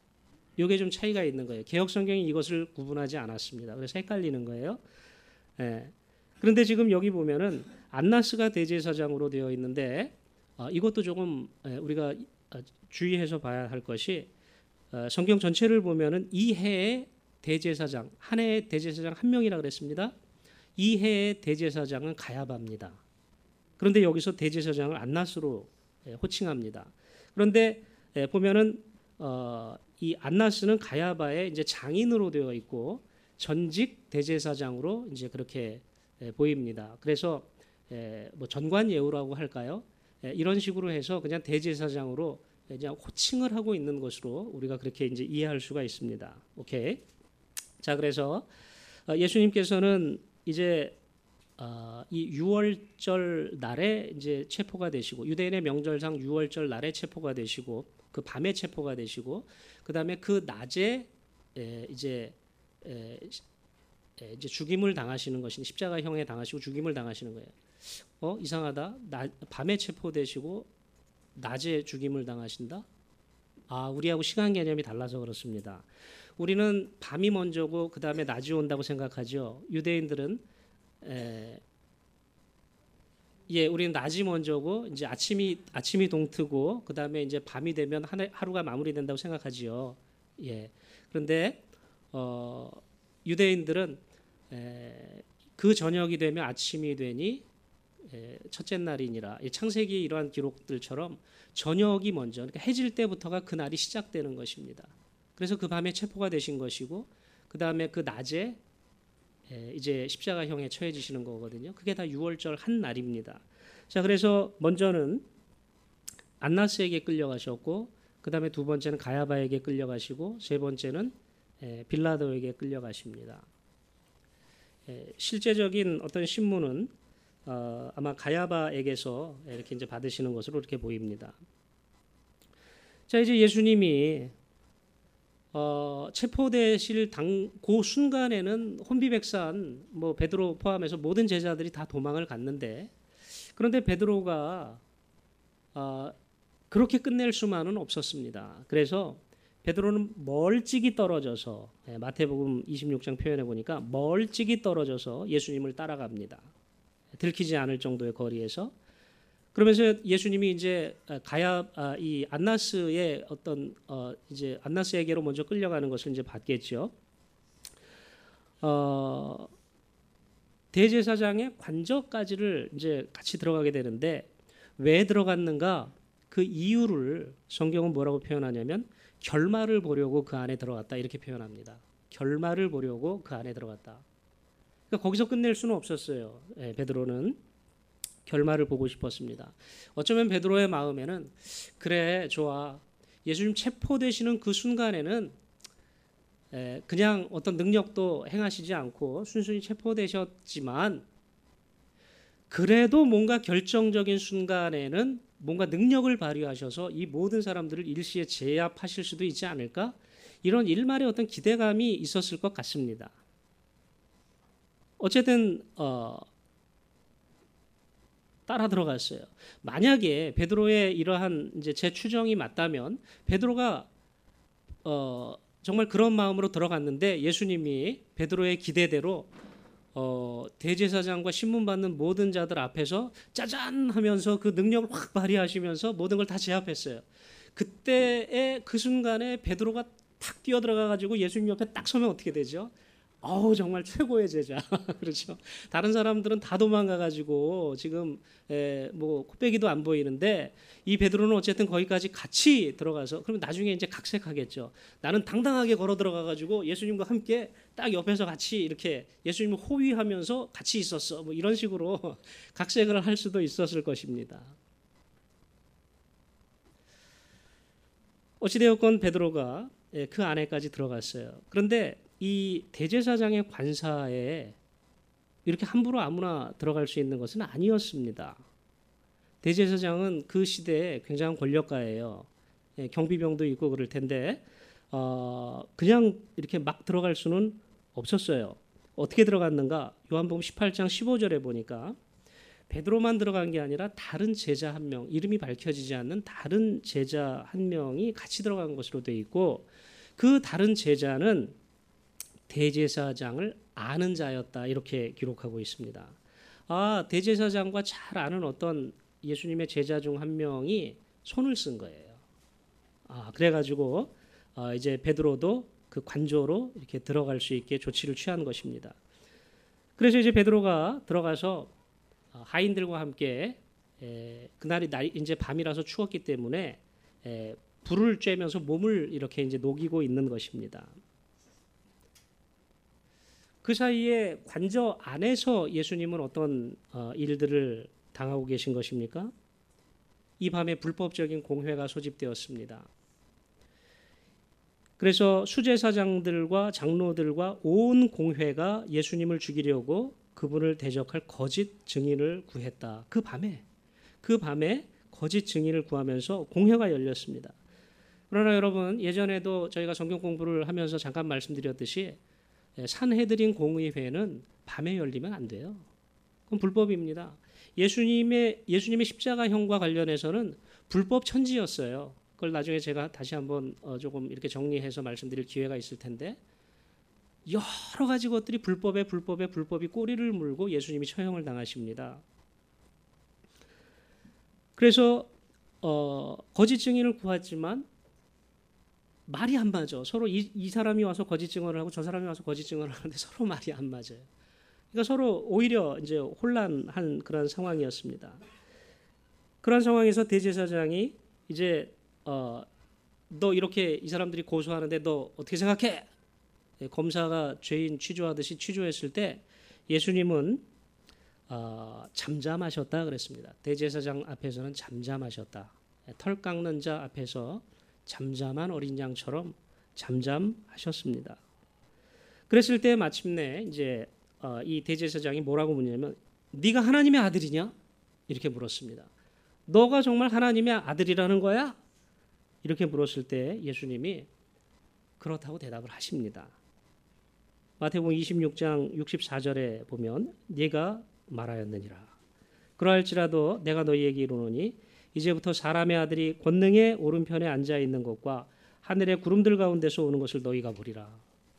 이게 좀 차이가 있는 거예요. 개역 성경이 이것을 구분하지 않았습니다. 그래서 헷갈리는 거예요. 예. 그런데 지금 여기 보면은 안나스가 대제사장으로 되어 있는데 어, 이것도 조금 예, 우리가 주의해서 봐야 할 것이 어, 성경 전체를 보면은 이 해의 대제사장, 한 해의 대제사장 한 명이라 그랬습니다. 이 해의 대제사장은 가야바입니다. 그런데 여기서 대제사장을 안나스로 호칭합니다. 그런데 보면은 어, 이 안나스는 가야바의 이제 장인으로 되어 있고 전직 대제사장으로 이제 그렇게 보입니다. 그래서 뭐 전관 예우라고 할까요? 이런 식으로 해서 그냥 대제사장으로 그냥 호칭을 하고 있는 것으로 우리가 그렇게 이제 이해할 수가 있습니다. 오케이. 자, 그래서 예수님께서는 이제 어, 이 유월절 날에 이제 체포가 되시고 유대인의 명절상 유월절 날에 체포가 되시고 그 밤에 체포가 되시고 그 다음에 그 낮에 에, 이제 에, 에, 이제 죽임을 당하시는 것이 십자가형에 당하시고 죽임을 당하시는 거예요. 어 이상하다. 나, 밤에 체포되시고 낮에 죽임을 당하신다. 아, 우리하고 시간 개념이 달라서 그렇습니다. 우리는 밤이 먼저고 그 다음에 낮이 온다고 생각하죠. 유대인들은 에, 예, 우리는 낮이 먼저고 이제 아침이 아침이 동트고 그 다음에 이제 밤이 되면 한, 하루가 마무리된다고 생각하지요. 예, 그런데 어, 유대인들은 에, 그 저녁이 되면 아침이 되니 에, 첫째 날이니라. 창세기 이러한 기록들처럼 저녁이 먼저, 그러니까 해질 때부터가 그 날이 시작되는 것입니다. 그래서 그 밤에 체포가 되신 것이고 그 다음에 그 낮에 이제 십자가형에 처해지시는 거거든요. 그게 다 유월절 한 날입니다. 자, 그래서 먼저는 안나스에게 끌려가셨고 그 다음에 두 번째는 가야바에게 끌려가시고 세 번째는 빌라도에게 끌려가십니다. 실제적인 어떤 신문은 어, 아마 가야바에게서 이렇게 이제 받으시는 것으로 이렇게 보입니다. 자, 이제 예수님이 어, 체포되실 당, 그 순간에는 혼비백산, 뭐 베드로 포함해서 모든 제자들이 다 도망을 갔는데, 그런데 베드로가 어, 그렇게 끝낼 수만은 없었습니다. 그래서 베드로는 멀찍이 떨어져서 마태복음 이십육 장 표현해 보니까 멀찍이 떨어져서 예수님을 따라갑니다. 들키지 않을 정도의 거리에서. 그러면서 예수님이 이제 가야 아, 이 안나스의 어떤 어 이제 안나스에게로 먼저 끌려가는 것을 이제 봤겠죠. 어 대제사장의 관저까지를 이제 같이 들어가게 되는데 왜 들어갔는가? 그 이유를 성경은 뭐라고 표현하냐면 결말을 보려고 그 안에 들어갔다 이렇게 표현합니다. 결말을 보려고 그 안에 들어갔다. 그러니까 거기서 끝낼 수는 없었어요. 예, 베드로는 결말을 보고 싶었습니다. 어쩌면 베드로의 마음에는 그래 좋아. 예수님 체포되시는 그 순간에는 에, 그냥 어떤 능력도 행하시지 않고 순순히 체포되셨지만 그래도 뭔가 결정적인 순간에는 뭔가 능력을 발휘하셔서 이 모든 사람들을 일시에 제압하실 수도 있지 않을까? 이런 일말의 어떤 기대감이 있었을 것 같습니다. 어쨌든 어, 따라 들어갔어요. 만약에 베드로의 이러한 이제 제 추정이 맞다면 베드로가 어, 정말 그런 마음으로 들어갔는데 예수님이 베드로의 기대대로 어, 대제사장과 신문받는 모든 자들 앞에서 짜잔 하면서 그 능력을 확 발휘하시면서 모든 걸 다 제압했어요. 그때의 그 순간에 베드로가 탁 뛰어 들어가 가지고 예수님 옆에 딱 서면 어떻게 되죠? 어우 정말 최고의 제자 그렇죠. 다른 사람들은 다 도망가 가지고 지금 에, 뭐 코빼기도 안 보이는데 이 베드로는 어쨌든 거기까지 같이 들어가서 그러면 나중에 이제 각색하겠죠. 나는 당당하게 걸어 들어가 가지고 예수님과 함께 딱 옆에서 같이 이렇게 예수님을 호위하면서 같이 있었어. 뭐 이런 식으로 각색을 할 수도 있었을 것입니다. 어찌되었건 베드로가 그 안에까지 들어갔어요. 그런데 이 대제사장의 관사에 이렇게 함부로 아무나 들어갈 수 있는 것은 아니었습니다. 대제사장은 그 시대에 굉장한 권력가예요. 경비병도 있고 그럴 텐데 어, 그냥 이렇게 막 들어갈 수는 없었어요. 어떻게 들어갔는가? 요한복음 십팔 장 십오 절에 보니까 베드로만 들어간 게 아니라 다른 제자 한 명, 이름이 밝혀지지 않는 다른 제자 한 명이 같이 들어간 것으로 되어 있고 그 다른 제자는 대제사장을 아는 자였다 이렇게 기록하고 있습니다. 아 대제사장과 잘 아는 어떤 예수님의 제자 중 한 명이 손을 쓴 거예요. 아 그래가지고 아, 이제 베드로도 그 관조로 이렇게 들어갈 수 있게 조치를 취한 것입니다. 그래서 이제 베드로가 들어가서 하인들과 함께 에, 그날이 날, 이제 밤이라서 추웠기 때문에 에, 불을 쬐면서 몸을 이렇게 이제 녹이고 있는 것입니다. 그 사이에 관저 안에서 예수님은 어떤 어, 일들을 당하고 계신 것입니까? 이 밤에 불법적인 공회가 소집되었습니다. 그래서 수제사장들과 장로들과 온 공회가 예수님을 죽이려고 그분을 대적할 거짓 증인을 구했다. 그 밤에 그 밤에 거짓 증인을 구하면서 공회가 열렸습니다. 그러나 여러분 예전에도 저희가 성경 공부를 하면서 잠깐 말씀드렸듯이 산헤드린 공의회는 밤에 열리면 안 돼요. 그건 불법입니다. 예수님의 예수님의 십자가형과 관련해서는 불법 천지였어요. 그걸 나중에 제가 다시 한번 조금 이렇게 정리해서 말씀드릴 기회가 있을 텐데 여러 가지 것들이 불법에 불법에 불법이 꼬리를 물고 예수님이 처형을 당하십니다. 그래서 어, 거짓 증인을 구했지만 말이 안 맞아. 서로 이, 이 사람이 와서 거짓 증언을 하고 저 사람이 와서 거짓 증언을 하는데 서로 말이 안 맞아요. 그러니까 서로 오히려 이제 혼란한 그런 상황이었습니다. 그런 상황에서 대제사장이 이제 어, 너 이렇게 이 사람들이 고소하는데 너 어떻게 생각해? 검사가 죄인 취조하듯이 취조했을 때 예수님은 어, 잠잠하셨다 그랬습니다. 대제사장 앞에서는 잠잠하셨다. 털 깎는 자 앞에서 잠잠한 어린 양처럼 잠잠하셨습니다. 그랬을 때 마침내 이제 어, 이 대제사장이 뭐라고 묻냐면 네가 하나님의 아들이냐? 이렇게 물었습니다. 너가 정말 하나님의 아들이라는 거야? 이렇게 물었을 때 예수님이 그렇다고 대답을 하십니다. 마태복음 이십육 장 육십사 절에 보면 네가 말하였느니라. 그러할지라도 내가 너희에게 이르노니 이제부터 사람의 아들이 권능의 오른편에 앉아 있는 것과 하늘의 구름들 가운데서 오는 것을 너희가 보리라.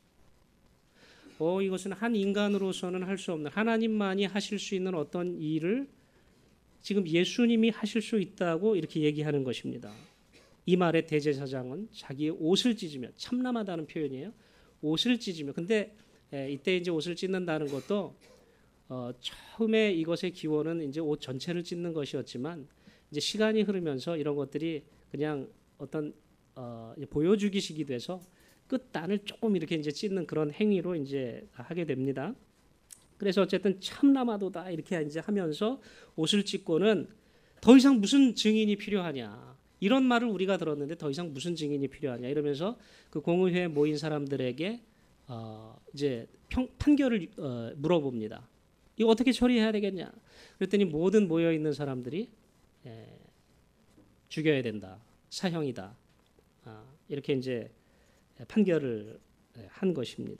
어, 이것은 한 인간으로서는 할 수 없는 하나님만이 하실 수 있는 어떤 일을 지금 예수님이 하실 수 있다고 이렇게 얘기하는 것입니다. 이 말에 대제사장은 자기의 옷을 찢으며 참남하다는 표현이에요. 옷을 찢으며 근데 에, 이때 이제 옷을 찢는다는 것도 어, 처음에 이것의 기원은 이제 옷 전체를 찢는 것이었지만 이제 시간이 흐르면서 이런 것들이 그냥 어떤 어, 보여주기식이 돼서 끝단을 조금 이렇게 이제 찢는 그런 행위로 이제 하게 됩니다. 그래서 어쨌든 참나마도다 이렇게 이제 하면서 옷을 찢고는 더 이상 무슨 증인이 필요하냐. 이런 말을 우리가 들었는데 더 이상 무슨 증인이 필요하냐 이러면서 그 공의회에 모인 사람들에게 어 이제 평, 판결을 어 물어봅니다. 이거 어떻게 처리해야 되겠냐? 그랬더니 모든 모여 있는 사람들이 에, 죽여야 된다. 사형이다. 아, 이렇게 이제 판결을 한 것입니다.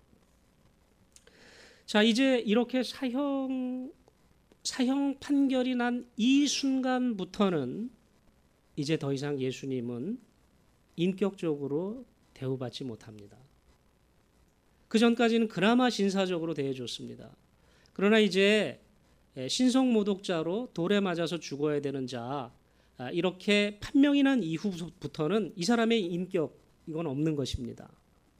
자, 이제 이렇게 사형 사형 판결이 난 이 순간부터는 이제 더 이상 예수님은 인격적으로 대우받지 못합니다. 그 전까지는 그나마 신사적으로 대해줬습니다. 그러나 이제 신성모독자로 돌에 맞아서 죽어야 되는 자, 이렇게 판명이 난 이후부터는 이 사람의 인격 이건 없는 것입니다.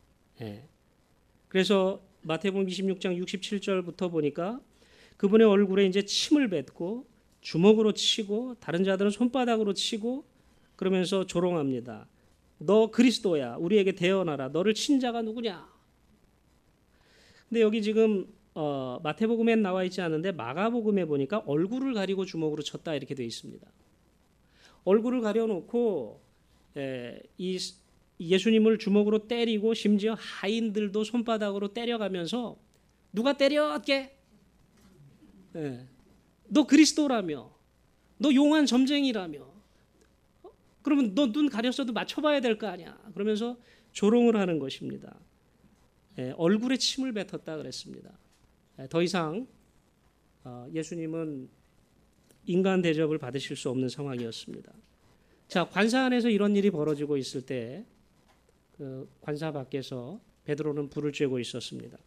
그래서 마태복음 이십육 장 육십칠 절부터 보니까 그분의 얼굴에 이제 침을 뱉고 주먹으로 치고 다른 자들은 손바닥으로 치고 그러면서 조롱합니다. 너 그리스도야. 우리에게 대언하라. 너를 친 자가 누구냐? 근데 여기 지금 어, 마태복음엔 나와 있지 않은데 마가복음에 보니까 얼굴을 가리고 주먹으로 쳤다 이렇게 되어 있습니다. 얼굴을 가려놓고 에, 이 예수님을 주먹으로 때리고 심지어 하인들도 손바닥으로 때려가면서 누가 때렸게? 에, 너 그리스도라며, 너 용한 점쟁이라며, 그러면 너 눈 가렸어도 맞춰봐야 될 거 아니야. 그러면서 조롱을 하는 것입니다. 에, 얼굴에 침을 뱉었다 그랬습니다. 에, 더 이상 어, 예수님은 인간 대접을 받으실 수 없는 상황이었습니다. 자, 관사 안에서 이런 일이 벌어지고 있을 때 그 관사 밖에서 베드로는 불을 쬐고 있었습니다.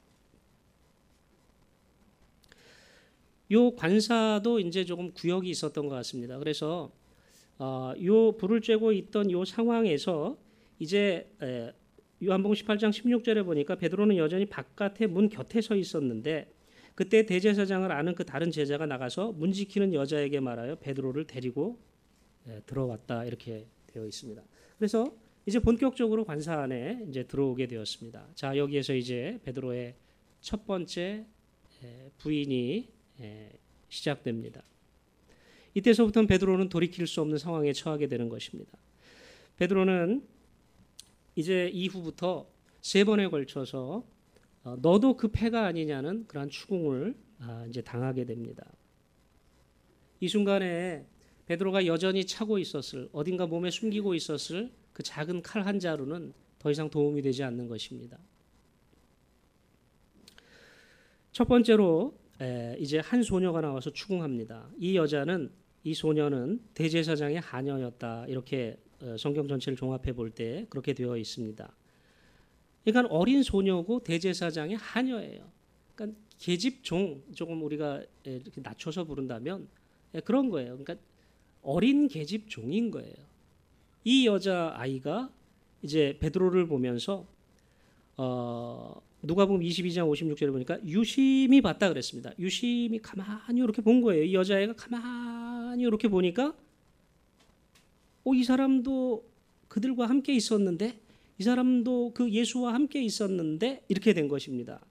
요 관사도 이제 조금 구역이 있었던 것 같습니다. 그래서 어, 요 불을 쬐고 있던 요 상황에서 이제 에, 요한복음 십팔 장 십육 절에 보니까 베드로는 여전히 바깥에 문 곁에 서 있었는데 그때 대제사장을 아는 그 다른 제자가 나가서 문 지키는 여자에게 말하여 베드로를 데리고 에, 들어왔다 이렇게 되어 있습니다. 그래서 이제 본격적으로 관사 안에 이제 들어오게 되었습니다. 자, 여기에서 이제 베드로의 첫 번째 에, 부인이 에, 시작됩니다. 이때서부터는 베드로는 돌이킬 수 없는 상황에 처하게 되는 것입니다. 베드로는 이제 이후부터 세 번에 걸쳐서 어, 너도 그 패가 아니냐는 그러한 추궁을 아, 이제 당하게 됩니다. 이 순간에 베드로가 여전히 차고 있었을 어딘가 몸에 숨기고 있었을 그 작은 칼 한 자루는 더 이상 도움이 되지 않는 것입니다. 첫 번째로 에, 이제 한 소녀가 나와서 추궁합니다. 이 여자는 이 소녀는 대제사장의 하녀였다. 이렇게 어, 성경 전체를 종합해 볼 때 그렇게 되어 있습니다. 그러니까 어린 소녀고 대제사장의 하녀예요. 그러니까 계집종 조금 우리가 이렇게 낮춰서 부른다면 그런 거예요. 그러니까 어린 계집종인 거예요. 이 여자 아이가 이제 베드로를 보면서 어, 누가복음 이십이 장 오십육 절에 보니까 유심히 봤다 그랬습니다. 유심히 가만히 이렇게 본 거예요. 이 여자애가 가만히 이렇게 보니까 어, 이 사람도 그들과 함께 있었는데 이 사람도 그 예수와 함께 있었는데 이렇게 된 것입니다.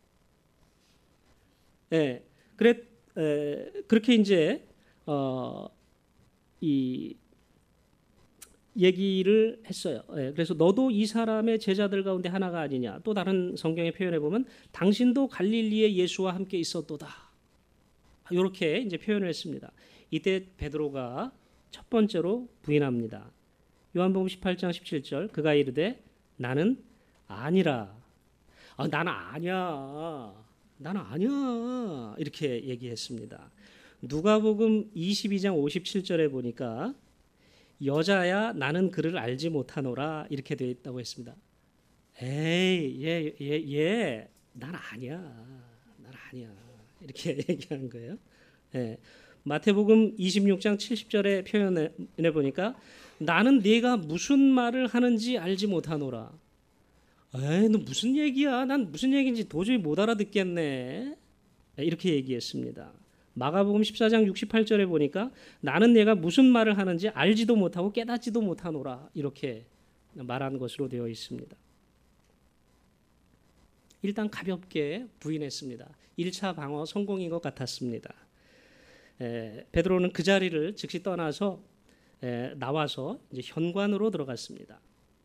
예, 그래 에, 그렇게 이제 어, 이 얘기를 했어요. 예, 그래서 너도 이 사람의 제자들 가운데 하나가 아니냐. 또 다른 성경의 표현에 보면 당신도 갈릴리의 예수와 함께 있었도다. 이렇게 이제 표현을 했습니다. 이때 베드로가 첫 번째로 부인합니다. 요한복음 십팔 장 십칠 절 그가 이르되 나는 아니라. 아, 나는 아니야. 나는 아니야. 이렇게 얘기했습니다. 누가복음 이십이 장 오십칠 절에 보니까 여자야 나는 그를 알지 못하노라 이렇게 되어 있다고 했습니다. 에이 얘 얘 얘 난 아니야. 난 아니야. 이렇게 얘기하는 거예요. 예. 마태복음 이십육 장 칠십 절의 표현에 보니까 나는 네가 무슨 말을 하는지 알지 못하노라. 에이 너 무슨 얘기야? 난 무슨 얘기인지 도저히 못 알아듣겠네. 이렇게 얘기했습니다. 마가복음 십사 장 육십팔 절에 보니까 나는 내가 무슨 말을 하는지 알지도 못하고 깨닫지도 못하노라 이렇게 말한 것으로 되어 있습니다. 일단 가볍게 부인했습니다. 일 차 방어 성공인 것 같았습니다. 에, 베드로는 그 자리를 즉시 떠나서 에, 나와서 이제 현관으로 들어갔습니다.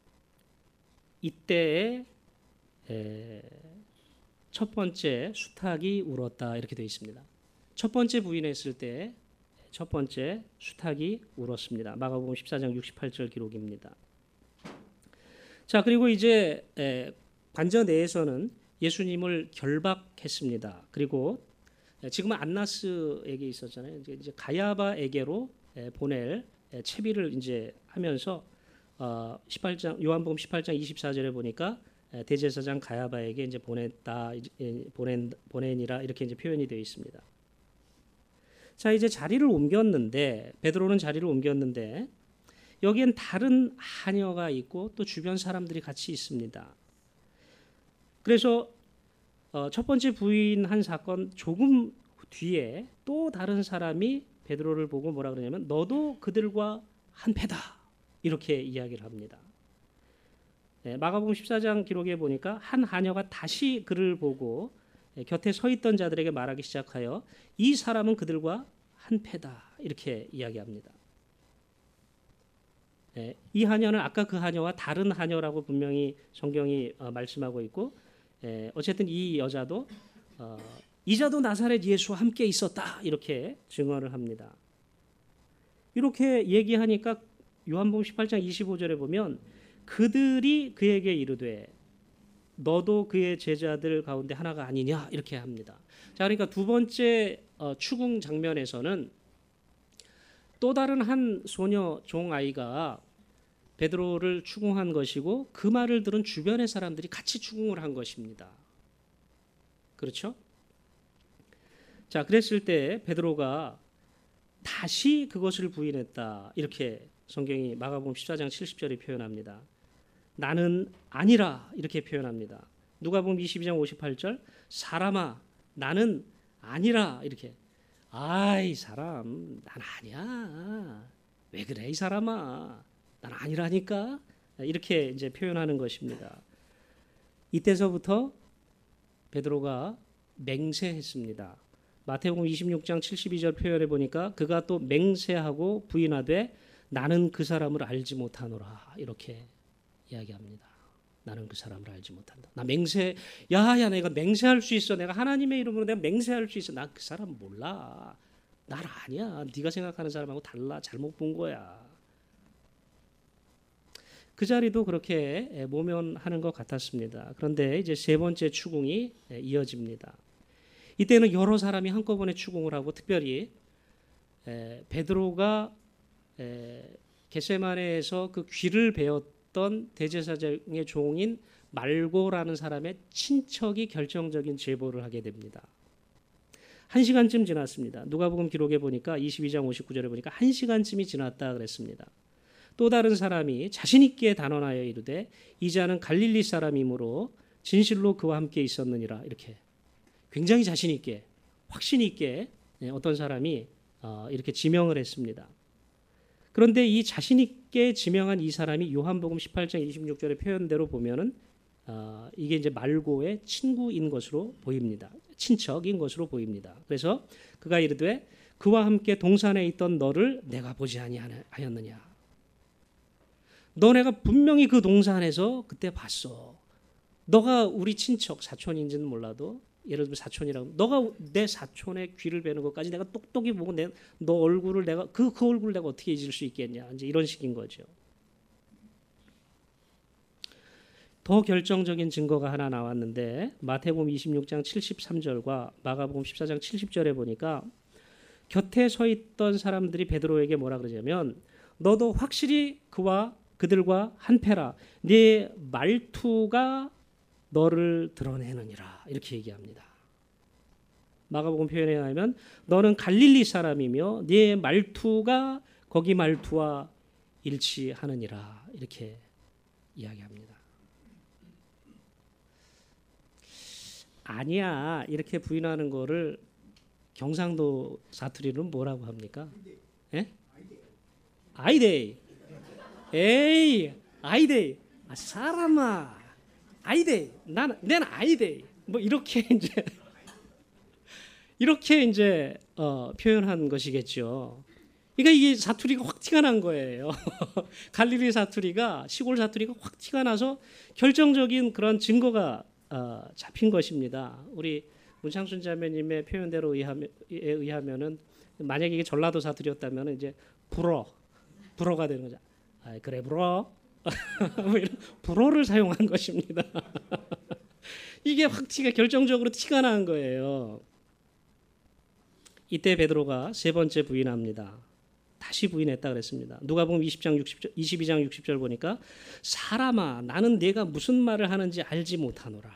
이때에 에, 첫 번째 수탉이 울었다 이렇게 되어 있습니다. 첫 번째 부인했을 때 첫 번째 수탉이 울었습니다. 마가복음 십사 장 육십팔 절 기록입니다. 자, 그리고 이제 에, 관저 내에서는 예수님을 결박했습니다. 그리고 지금은 안나스에게 있었잖아요. 이제, 이제 가야바에게로 에, 보낼 에, 채비를 이제 하면서 어, 십팔 장 요한복음 십팔 장 이십사 절에 보니까 에, 대제사장 가야바에게 이제 보냈다, 에, 보낸 보내니라 이렇게 이제 표현이 되어 있습니다. 자, 이제 자리를 옮겼는데 베드로는 자리를 옮겼는데 여기엔 다른 하녀가 있고 또 주변 사람들이 같이 있습니다. 그래서 어, 첫 번째 부인한 사건 조금 뒤에 또 다른 사람이 베드로를 보고 뭐라 그러냐면 너도 그들과 한패다 이렇게 이야기를 합니다. 네, 마가복음 십사 장 기록에 보니까 한 하녀가 다시 그를 보고 곁에 서 있던 자들에게 말하기 시작하여 이 사람은 그들과 한패다 이렇게 이야기합니다. 네, 이 하녀는 아까 그 하녀와 다른 하녀라고 분명히 성경이 어, 말씀하고 있고 에, 어쨌든 이 여자도 어, 이자도 나사렛 예수와 함께 있었다 이렇게 증언을 합니다. 이렇게 얘기하니까 요한복음 십팔 장 이십오 절에 보면 그들이 그에게 이르되 너도 그의 제자들 가운데 하나가 아니냐 이렇게 합니다. 자, 그러니까 두 번째 어, 추궁 장면에서는 또 다른 한 소녀 종아이가 베드로를 추궁한 것이고 그 말을 들은 주변의 사람들이 같이 추궁을 한 것입니다. 그렇죠? 자, 그랬을 때 베드로가 다시 그것을 부인했다 이렇게 성경이 마가복음 십사 장 칠십 절에 표현합니다. 나는 아니라 이렇게 표현합니다. 누가복음 이십이 장 오십팔 절 사람아 나는 아니라 이렇게 아이 사람 난 아니야 왜 그래 이 사람아 난 아니라니까 이렇게 이제 표현하는 것입니다. 이때서부터 베드로가 맹세했습니다. 마태복음 이십육 장 칠십이 절 표현해 보니까 그가 또 맹세하고 부인하되 나는 그 사람을 알지 못하노라 이렇게 이야기합니다. 나는 그 사람을 알지 못한다. 나 맹세, 야야 내가 맹세할 수 있어. 내가 하나님의 이름으로 내가 맹세할 수 있어. 나 그 사람 몰라. 난 아니야. 네가 생각하는 사람하고 달라. 잘못 본 거야. 그 자리도 그렇게 모면하는 것 같았습니다. 그런데 이제 세 번째 추궁이 이어집니다. 이때는 여러 사람이 한꺼번에 추궁을 하고 특별히 베드로가 겟세마네에서 그 귀를 베었던 대제사장의 종인 말고라는 사람의 친척이 결정적인 제보를 하게 됩니다. 한 시간쯤 지났습니다. 누가복음 기록에 보니까 이십이 장 오십구 절에 보니까 한 시간쯤이 지났다 그랬습니다. 또 다른 사람이 자신 있게 단언하여 이르되 이 자는 갈릴리 사람이므로 진실로 그와 함께 있었느니라 이렇게 굉장히 자신 있게 확신 있게 어떤 사람이 이렇게 지명을 했습니다. 그런데 이 자신 있게 지명한 이 사람이 요한복음 십팔 장 이십육 절의 표현대로 보면은 어, 이게 이제 말고의 친구인 것으로 보입니다. 친척인 것으로 보입니다. 그래서 그가 이르되 그와 함께 동산에 있던 너를 내가 보지 아니하였느냐. 너 내가 분명히 그 동산에서 그때 봤어. 너가 우리 친척 사촌인지는 몰라도 예를 들면 사촌이라고 너가 내 사촌의 귀를 베는 것까지 내가 똑똑히 보고 내, 너 얼굴을 내가 그, 그 얼굴을 내가 어떻게 잊을 수 있겠냐 이제 이런 식인 거죠. 더 결정적인 증거가 하나 나왔는데 마태복음 이십육 장 칠십삼 절과 마가복음 십사 장 칠십 절에 보니까 곁에 서 있던 사람들이 베드로에게 뭐라 그러냐면 너도 확실히 그와 그들과 한패라 네 말투가 너를 드러내느니라 이렇게 얘기합니다. 마가복음 표현에 의하면 너는 갈릴리 사람이며 네 말투가 거기 말투와 일치하느니라 이렇게 이야기합니다. 아니야 이렇게 부인하는 거를 경상도 사투리는 뭐라고 합니까? 예? 아이데이. 에이 아이데이. 아, 사람아 아이데, 난, 난 아이데. 뭐 이렇게 이제 이렇게 이제 어, 표현한 것이겠죠. 그러니까 이게 사투리가 확 티가 난 거예요. 갈릴리 사투리가 시골 사투리가 확 티가 나서 결정적인 그런 증거가 어, 잡힌 것입니다. 우리 문창순 자매님의 표현대로 의하면, 의하면은 만약에 이게 전라도 사투리였다면 이제 불어 불어가 되는 거죠. 아, 그래 불어. 뭐 이런 불어를 사용한 것입니다. 이게 확 티가 결정적으로 티가 난 거예요. 이때 베드로가 세 번째 부인합니다. 다시 부인했다 그랬습니다. 누가복음 이십 장 육십 절, 이십이 장 육십 절 보니까 사람아 나는 네가 무슨 말을 하는지 알지 못하노라.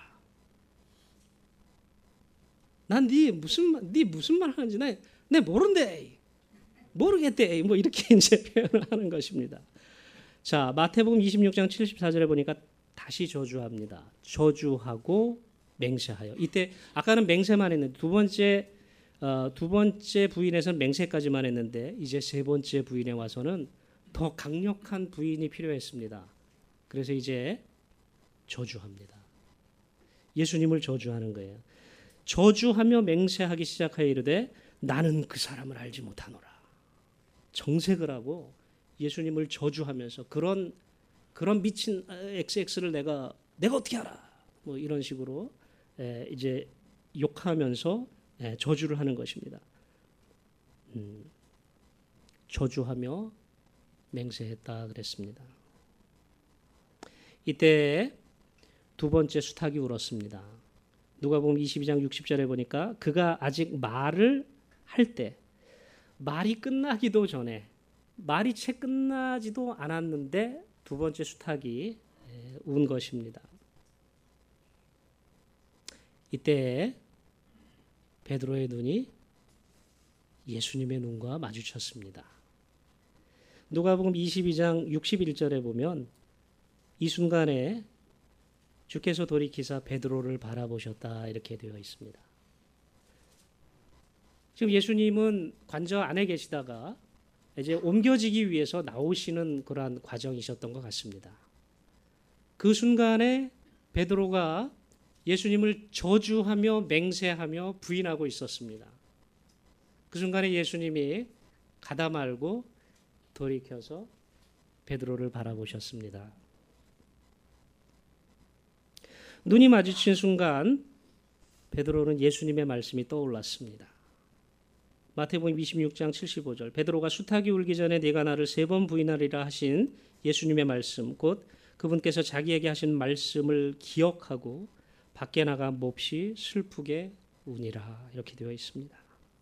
난 네 무슨 네 무슨 말 하는지 나 내 모른대. 모르겠대. 뭐 이렇게 이제 표현을 하는 것입니다. 자, 마태복음 이십육 장 칠십사 절에 보니까 다시 저주합니다. 저주하고 맹세하여. 이때 아까는 맹세만 했는데 두 번째 어, 두 번째 부인에서는 맹세까지만 했는데 이제 세 번째 부인에 와서는 더 강력한 부인이 필요했습니다. 그래서 이제 저주합니다. 예수님을 저주하는 거예요. 저주하며 맹세하기 시작하여 이르되 나는 그 사람을 알지 못하노라. 정색을 하고 예수님을 저주하면서 그런 그런 미친 엑스엑스를 내가 내가 어떻게 알아? 뭐 이런 식으로 에, 이제 욕하면서 에, 저주를 하는 것입니다. 음, 저주하며 맹세했다 그랬습니다. 이때 두 번째 수탉이 울었습니다. 누가복음 이십이 장 육십 절에 보니까 그가 아직 말을 할 때 말이 끝나기도 전에 말이 채 끝나지도 않았는데 두 번째 수탉이 운 것입니다. 이때 베드로의 눈이 예수님의 눈과 마주쳤습니다. 누가복음 이십이 장 육십일 절에 보면 이 순간에 주께서 돌이키사 베드로를 바라보셨다 이렇게 되어 있습니다. 지금 예수님은 관저 안에 계시다가 이제 옮겨지기 위해서 나오시는 그러한 과정이셨던 것 같습니다. 그 순간에 베드로가 예수님을 저주하며 맹세하며 부인하고 있었습니다. 그 순간에 예수님이 가다 말고 돌이켜서 베드로를 바라보셨습니다. 눈이 마주친 순간 베드로는 예수님의 말씀이 떠올랐습니다. 마태복음 이십육 장 칠십오 절 베드로가 수탉이 울기 전에 네가 나를 세 번 부인하리라 하신 예수님의 말씀 곧 그분께서 자기에게 하신 말씀을 기억하고 밖에 나가 몹시 슬프게 우니라 이렇게 되어 있습니다.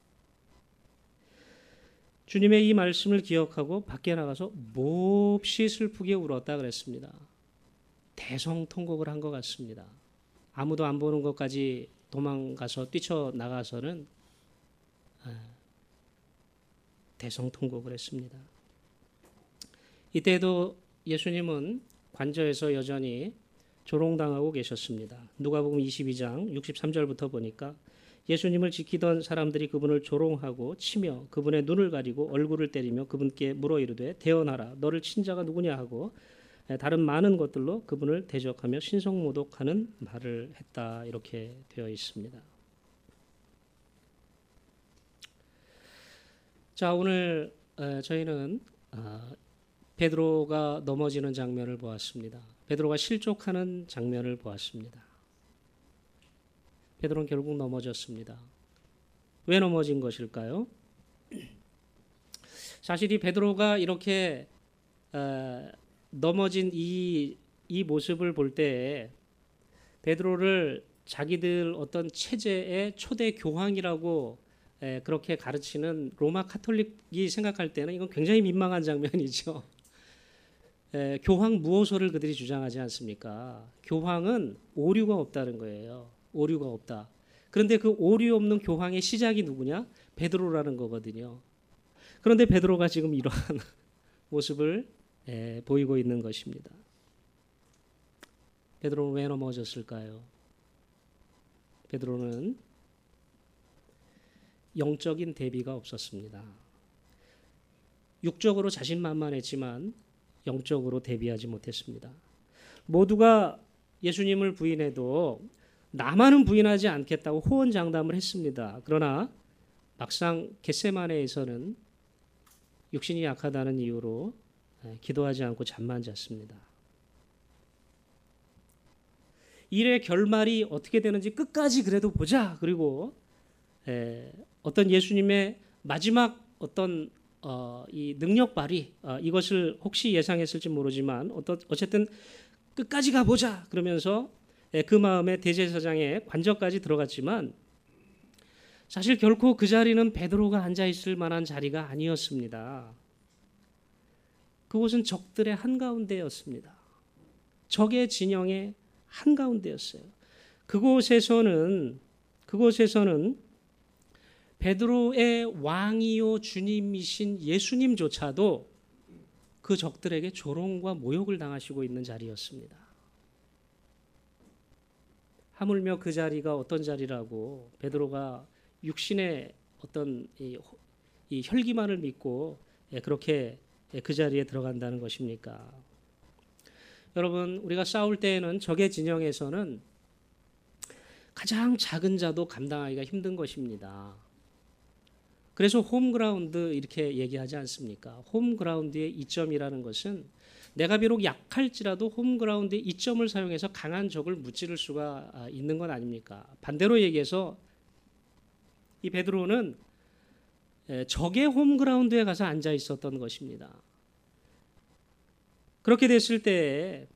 주님의 이 말씀을 기억하고 밖에 나가서 몹시 슬프게 울었다 그랬습니다. 대성통곡을 한 것 같습니다. 아무도 안 보는 것까지 도망가서 뛰쳐나가서는 대성통곡을 했습니다. 이때도 예수님은 관저에서 여전히 조롱당하고 계셨습니다. 누가복음 이십이 장 육십삼 절부터 보니까 예수님을 지키던 사람들이 그분을 조롱하고 치며 그분의 눈을 가리고 얼굴을 때리며 그분께 물어 이르되 대언하라 너를 친 자가 누구냐 하고 다른 많은 것들로 그분을 대적하며 신성모독하는 말을 했다 이렇게 되어 있습니다. 자, 오늘 저희는 베드로가 넘어지는 장면을 보았습니다. 베드로가 실족하는 장면을 보았습니다. 베드로는 결국 넘어졌습니다. 왜 넘어진 것일까요? 사실 이 베드로가 이렇게 넘어진 이, 이 모습을 볼 때 베드로를 자기들 어떤 체제의 초대 교황이라고 에, 그렇게 가르치는 로마 카톨릭이 생각할 때는 이건 굉장히 민망한 장면이죠. 에, 교황 무호소를 그들이 주장하지 않습니까? 교황은 오류가 없다는 거예요. 오류가 없다. 그런데 그 오류 없는 교황의 시작이 누구냐? 베드로라는 거거든요. 그런데 베드로가 지금 이러한 모습을 에, 보이고 있는 것입니다. 베드로는 왜 넘어졌을까요? 베드로는 영적인 대비가 없었습니다. 육적으로 자신만만했지만 영적으로 대비하지 못했습니다. 모두가 예수님을 부인해도 나만은 부인하지 않겠다고 호언장담을 했습니다. 그러나 막상 겟세마네에서는 육신이 약하다는 이유로 기도하지 않고 잠만 잤습니다. 일의 결말이 어떻게 되는지 끝까지 그래도 보자. 그리고 에, 어떤 예수님의 마지막 어떤 어, 이 능력 발휘 어, 이것을 혹시 예상했을지 모르지만 어떤 어쨌든 끝까지 가보자 그러면서 에, 그 마음에 대제사장의 관저까지 들어갔지만 사실 결코 그 자리는 베드로가 앉아 있을 만한 자리가 아니었습니다. 그곳은 적들의 한가운데였습니다. 적의 진영의 한가운데였어요. 그곳에서는 그곳에서는 베드로의 왕이요 주님이신 예수님조차도 그 적들에게 조롱과 모욕을 당하시고 있는 자리였습니다. 하물며 그 자리가 어떤 자리라고 베드로가 육신의 어떤 이, 이 혈기만을 믿고 그렇게 그 자리에 들어간다는 것입니까? 여러분, 우리가 싸울 때에는 적의 진영에서는 가장 작은 자도 감당하기가 힘든 것입니다. 그래서 홈그라운드 이렇게 얘기하지 않습니까? 홈그라운드의 이점이라는 것은 내가 비록 약할지라도 홈그라운드의 이점을 사용해서 강한 적을 무찌를 수가 있는 건 아닙니까? 반대로 얘기해서 이 베드로는 적의 홈그라운드에 가서 앉아 있었던 것입니다. 그렇게 됐을 때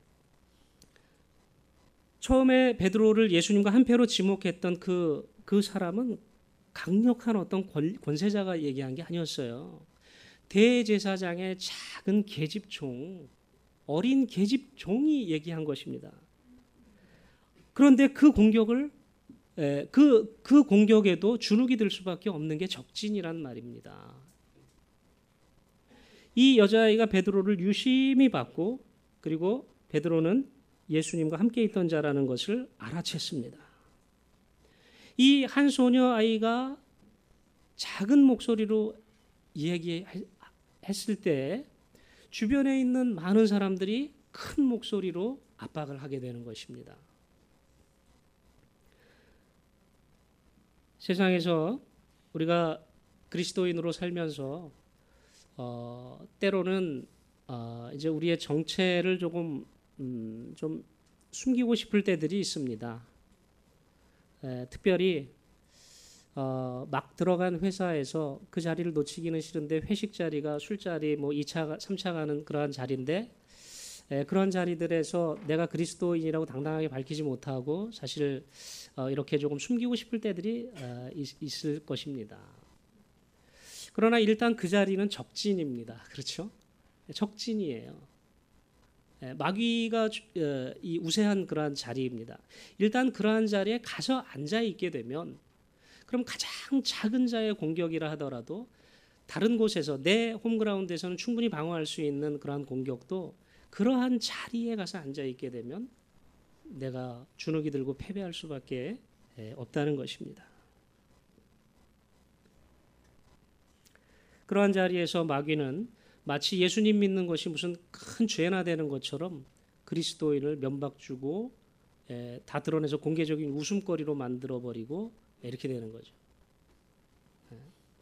처음에 베드로를 예수님과 한패로 지목했던 그, 그 사람은 강력한 어떤 권, 권세자가 얘기한 게 아니었어요. 대제사장의 작은 계집종, 어린 계집종이 얘기한 것입니다. 그런데 그 공격을 그, 그 공격에도 주눅이 들 수밖에 없는 게 적진이란 말입니다. 이 여자아이가 베드로를 유심히 봤고 그리고 베드로는 예수님과 함께 있던 자라는 것을 알아챘습니다. 이 한 소녀 아이가 작은 목소리로 얘기했을 때 주변에 있는 많은 사람들이 큰 목소리로 압박을 하게 되는 것입니다. 세상에서 우리가 그리스도인으로 살면서 어, 때로는 어, 이제 우리의 정체를 조금 음, 좀 숨기고 싶을 때들이 있습니다. 에, 특별히 어, 막 들어간 회사에서 그 자리를 놓치기는 싫은데 회식 자리가 술자리 뭐 이 차, 삼 차 가는 그러한 자리인데 에, 그런 자리들에서 내가 그리스도인이라고 당당하게 밝히지 못하고 사실 어, 이렇게 조금 숨기고 싶을 때들이 어, 있, 있을 것입니다. 그러나 일단 그 자리는 적진입니다. 그렇죠? 적진이에요. 마귀가 이 우세한 그러한 자리입니다. 일단 그러한 자리에 가서 앉아 있게 되면 그럼 가장 작은 자의 공격이라 하더라도 다른 곳에서 내 홈그라운드에서는 충분히 방어할 수 있는 그러한 공격도 그러한 자리에 가서 앉아 있게 되면 내가 주눅이 들고 패배할 수밖에 없다는 것입니다. 그러한 자리에서 마귀는 마치 예수님 믿는 것이 무슨 큰 죄나 되는 것처럼 그리스도인을 면박 주고 에, 다 드러내서 공개적인 웃음거리로 만들어버리고 이렇게 되는 거죠. 에.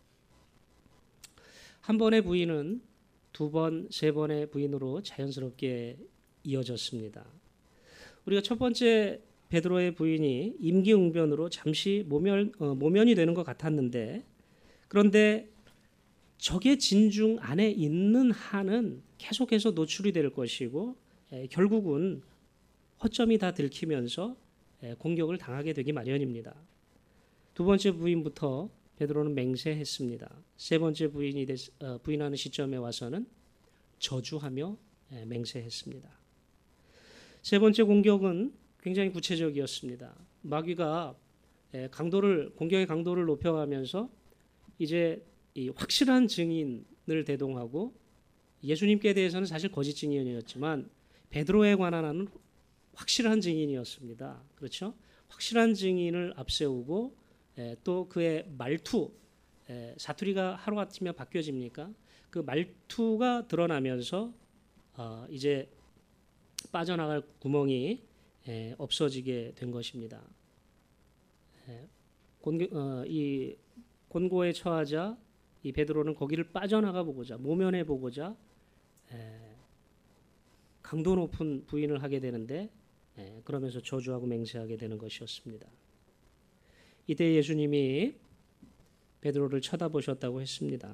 한 번의 부인은 두 번, 세 번의 부인으로 자연스럽게 이어졌습니다. 우리가 첫 번째 베드로의 부인이 임기응변으로 잠시 모면, 어, 모면이 되는 것 같았는데 그런데 적의 진중 안에 있는 한은 계속해서 노출이 될 것이고 에, 결국은 허점이 다 들키면서 에, 공격을 당하게 되기 마련입니다. 두 번째 부인부터 베드로는 맹세했습니다. 세 번째 부인이 됐, 어, 부인하는 시점에 와서는 저주하며 에, 맹세했습니다. 세 번째 공격은 굉장히 구체적이었습니다. 마귀가 에, 강도를 공격의 강도를 높여가면서 이제 이 확실한 증인을 대동하고 예수님께 대해서는 사실 거짓 증인이었지만 베드로에 관한 한은 확실한 증인이었습니다. 그렇죠? 확실한 증인을 앞세우고 에, 또 그의 말투, 에, 사투리가 하루아침에 바뀌어집니까? 그 말투가 드러나면서 어, 이제 빠져나갈 구멍이 에, 없어지게 된 것입니다. 에, 곤, 어, 이 곤고에 처하자 이 베드로는 거기를 빠져나가 보고자 모면해 보고자 에, 강도 높은 부인을 하게 되는데 에, 그러면서 저주하고 맹세하게 되는 것이었습니다. 이때 예수님이 베드로를 쳐다보셨다고 했습니다.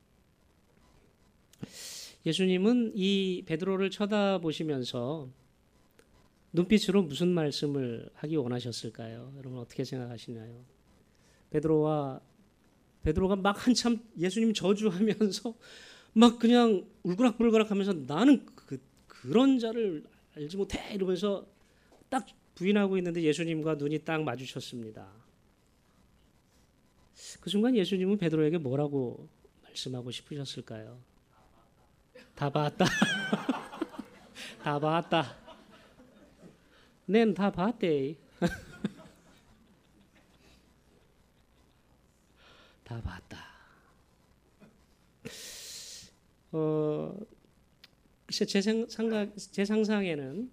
예수님은 이 베드로를 쳐다보시면서 눈빛으로 무슨 말씀을 하기 원하셨을까요? 여러분 어떻게 생각하시나요? 베드로와 베드로가 막 한참 예수님 저주하면서 막 그냥 울그락불그락하면서 나는 그, 그런 자를 알지 못해 이러면서 딱 부인하고 있는데 예수님과 눈이 딱 마주쳤습니다. 그 순간 예수님은 베드로에게 뭐라고 말씀하고 싶으셨을까요? 다 봤다. 다 봤다. 낸 다 봤대. 다 봤다. 어, 제, 생각, 제 상상에는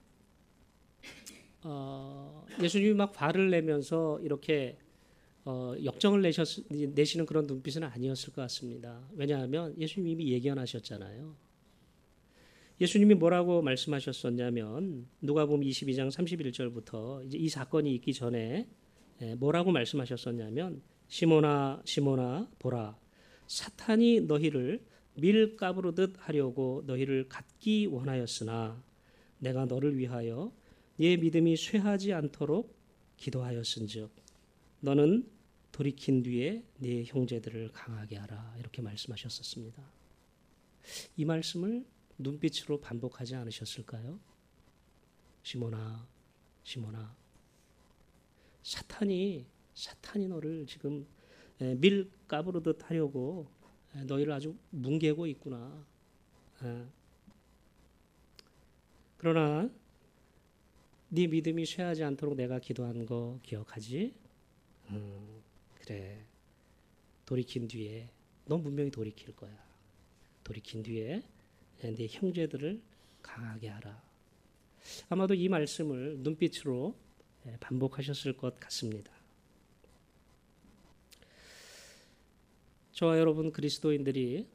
어, 예수님이 막 화를 내면서 이렇게 어, 역정을 내셨, 내시는 그런 눈빛은 아니었을 것 같습니다. 왜냐하면 예수님이 이미 예견하셨잖아요. 예수님이 뭐라고 말씀하셨었냐면 누가복음 이십이 장 삼십일 절부터 이제 이 사건이 있기 전에 뭐라고 말씀하셨었냐면 시몬아 시몬아 보라 사탄이 너희를 밀가부르듯 하려고 너희를 갖기 원하였으나 내가 너를 위하여 네 믿음이 쇠하지 않도록 기도하였은즉 너는 돌이킨 뒤에 네 형제들을 강하게 하라 이렇게 말씀하셨었습니다. 이 말씀을 눈빛으로 반복하지 않으셨을까요? 시몬아, 시몬아, 사탄이 사탄이 너를 지금 밀 까부르듯 하려고 너희를 아주 뭉개고 있구나. 그러나 네 믿음이 쇠하지 않도록 내가 기도한 거 기억하지? 음, 그래. 돌이킨 뒤에 넌 분명히 돌이킬 거야. 돌이킨 뒤에 네 형제들을 강하게 하라. 아마도 이 말씀을 눈빛으로 반복하셨을 것 같습니다. 저와 여러분 그리스도인들이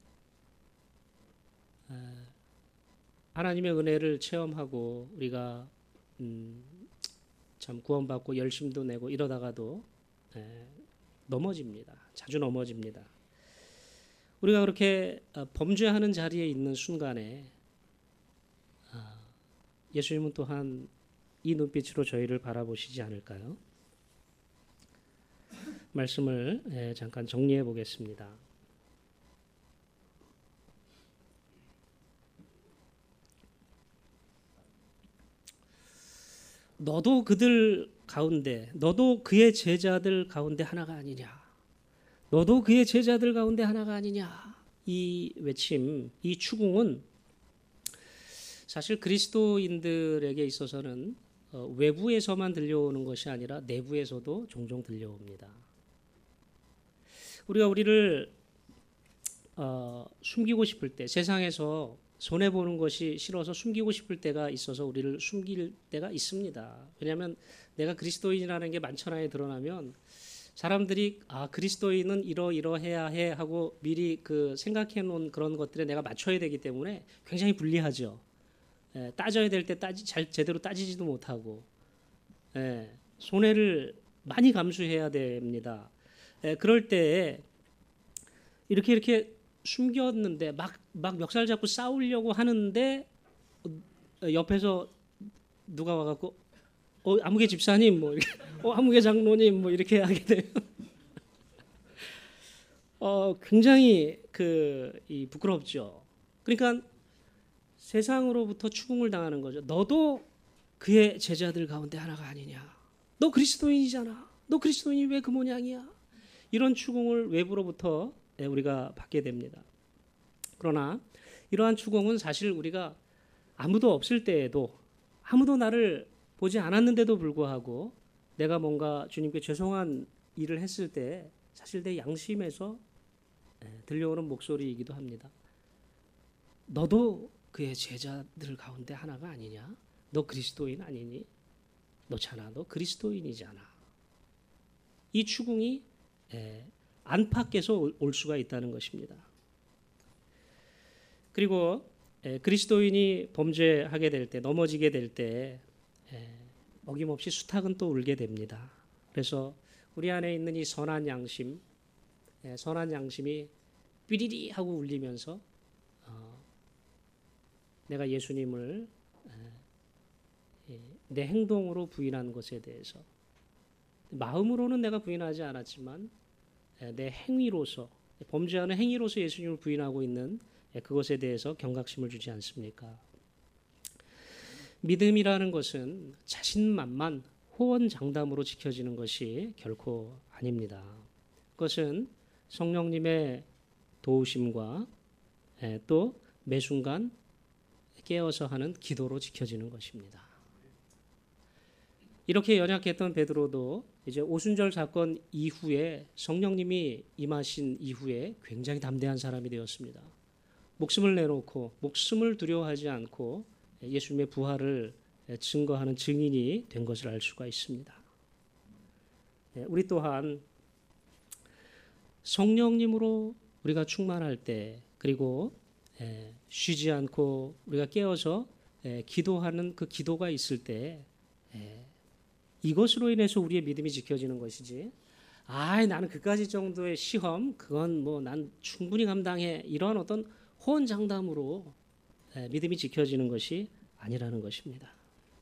하나님의 은혜를 체험하고 우리가 음, 참 구원받고 열심도 내고 이러다가도 넘어집니다. 자주 넘어집니다. 우리가 그렇게 범죄하는 자리에 있는 순간에 예수님은 또한 이 눈빛으로 저희를 바라보시지 않을까요? 말씀을 잠깐 정리해 보겠습니다. 너도 그들 가운데, 너도 그의 제자들 가운데 하나가 아니냐. 너도 그의 제자들 가운데 하나가 아니냐. 이 외침, 이 추궁은 사실 그리스도인들에게 있어서는 외부에서만 들려오는 것이 아니라 내부에서도 종종 들려옵니다. 우리가 우리를 어, 숨기고 싶을 때, 세상에서 손해보는 것이 싫어서 숨기고 싶을 때가 있어서 우리를 숨길 때가 있습니다. 왜냐하면 내가 그리스도인이라는 게 만천하에 드러나면 사람들이 아 그리스도인은 이러이러해야 해 하고 미리 그 생각해 놓은 그런 것들에 내가 맞춰야 되기 때문에 굉장히 불리하죠. 예, 따져야 될 때 따지 잘 제대로 따지지도 못하고 예, 손해를 많이 감수해야 됩니다. 예, 그럴 때 이렇게 이렇게 숨겼는데 막 막 멱살 잡고 싸우려고 하는데 옆에서 누가 와갖고 어 아무개 집사님 뭐 이렇게 어 아무개 장로님 뭐 이렇게 하게 되면 어 굉장히 그 이 부끄럽죠. 그러니까 세상으로부터 추궁을 당하는 거죠. 너도 그의 제자들 가운데 하나가 아니냐. 너 그리스도인이잖아. 너 그리스도인이 왜 그 모양이야. 이런 추궁을 외부로부터 우리가 받게 됩니다. 그러나 이러한 추궁은 사실 우리가 아무도 없을 때에도 아무도 나를 보지 않았는데도 불구하고 내가 뭔가 주님께 죄송한 일을 했을 때 사실 내 양심에서 들려오는 목소리이기도 합니다. 너도 그의 제자들 가운데 하나가 아니냐? 너 그리스도인 아니니? 너잖아, 너 그리스도인이잖아. 이 추궁이 안팎에서 올 수가 있다는 것입니다. 그리고 그리스도인이 범죄하게 될 때, 넘어지게 될 때 어김없이 수탉은 또 울게 됩니다. 그래서 우리 안에 있는 이 선한 양심, 선한 양심이 삐리리 하고 울리면서 어, 내가 예수님을 내 행동으로 부인한 것에 대해서, 마음으로는 내가 부인하지 않았지만 내 행위로서, 범죄하는 행위로서 예수님을 부인하고 있는 그것에 대해서 경각심을 주지 않습니까? 믿음이라는 것은 자신만만 호언장담으로 지켜지는 것이 결코 아닙니다. 그것은 성령님의 도우심과 또 매 순간 깨어서 하는 기도로 지켜지는 것입니다. 이렇게 연약했던 베드로도 이제 오순절 사건 이후에, 성령님이 임하신 이후에 굉장히 담대한 사람이 되었습니다. 목숨을 내놓고 목숨을 두려워하지 않고 예수님의 부활을 증거하는 증인이 된 것을 알 수가 있습니다. 우리 또한 성령님으로 우리가 충만할 때, 그리고 쉬지 않고 우리가 깨어서 기도하는 그 기도가 있을 때, 이것으로 인해서 우리의 믿음이 지켜지는 것이지, 아, 나는 그까지 정도의 시험, 그건 뭐 난 충분히 감당해, 이런 어떤 호언장담으로 믿음이 지켜지는 것이 아니라는 것입니다.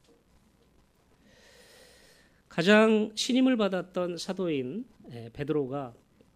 가장 신임을 받았던 사도인 베드로가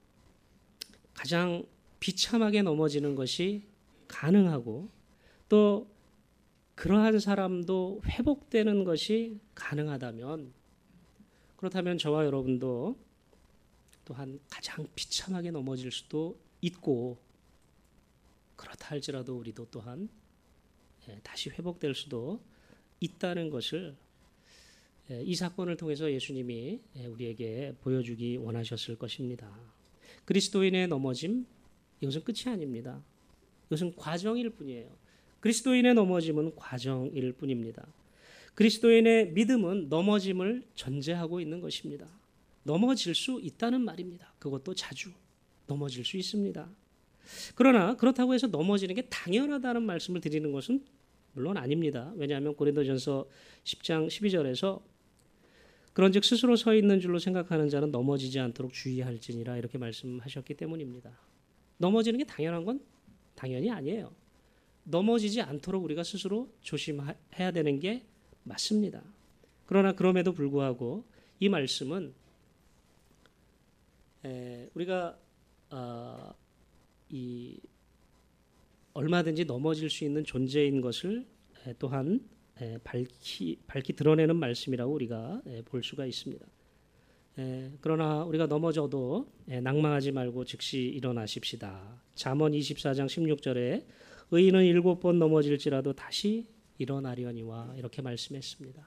가장 비참하게 넘어지는 것이 가능하고, 또 그러한 사람도 회복되는 것이 가능하다면, 그렇다면 저와 여러분도 또한 가장 비참하게 넘어질 수도 있고, 그렇다 할지라도 우리도 또한 다시 회복될 수도 있다는 것을 이 사건을 통해서 예수님이 우리에게 보여주기 원하셨을 것입니다. 그리스도인의 넘어짐, 이것은 끝이 아닙니다. 이것은 과정일 뿐이에요. 그리스도인의 넘어짐은 과정일 뿐입니다. 그리스도인의 믿음은 넘어짐을 전제하고 있는 것입니다. 넘어질 수 있다는 말입니다. 그것도 자주 넘어질 수 있습니다. 그러나 그렇다고 해서 넘어지는 게 당연하다는 말씀을 드리는 것은 물론 아닙니다. 왜냐하면 고린도전서 십 장 십이 절에서 그런즉 스스로 서 있는 줄로 생각하는 자는 넘어지지 않도록 주의할지니라, 이렇게 말씀하셨기 때문입니다. 넘어지는 게 당연한 건 당연히 아니에요. 넘어지지 않도록 우리가 스스로 조심해야 되는 게 맞습니다. 그러나 그럼에도 불구하고 이 말씀은 에, 우리가 어, 이 얼마든지 넘어질 수 있는 존재인 것을 에, 또한 에, 밝히, 밝히 드러내는 말씀이라고 우리가 에, 볼 수가 있습니다. 에, 그러나 우리가 넘어져도 에, 낭망하지 말고 즉시 일어나십시다. 잠언 이십사 장 십육 절에 의인은 일곱 번 넘어질지라도 다시 일어나려니와, 이렇게 말씀했습니다.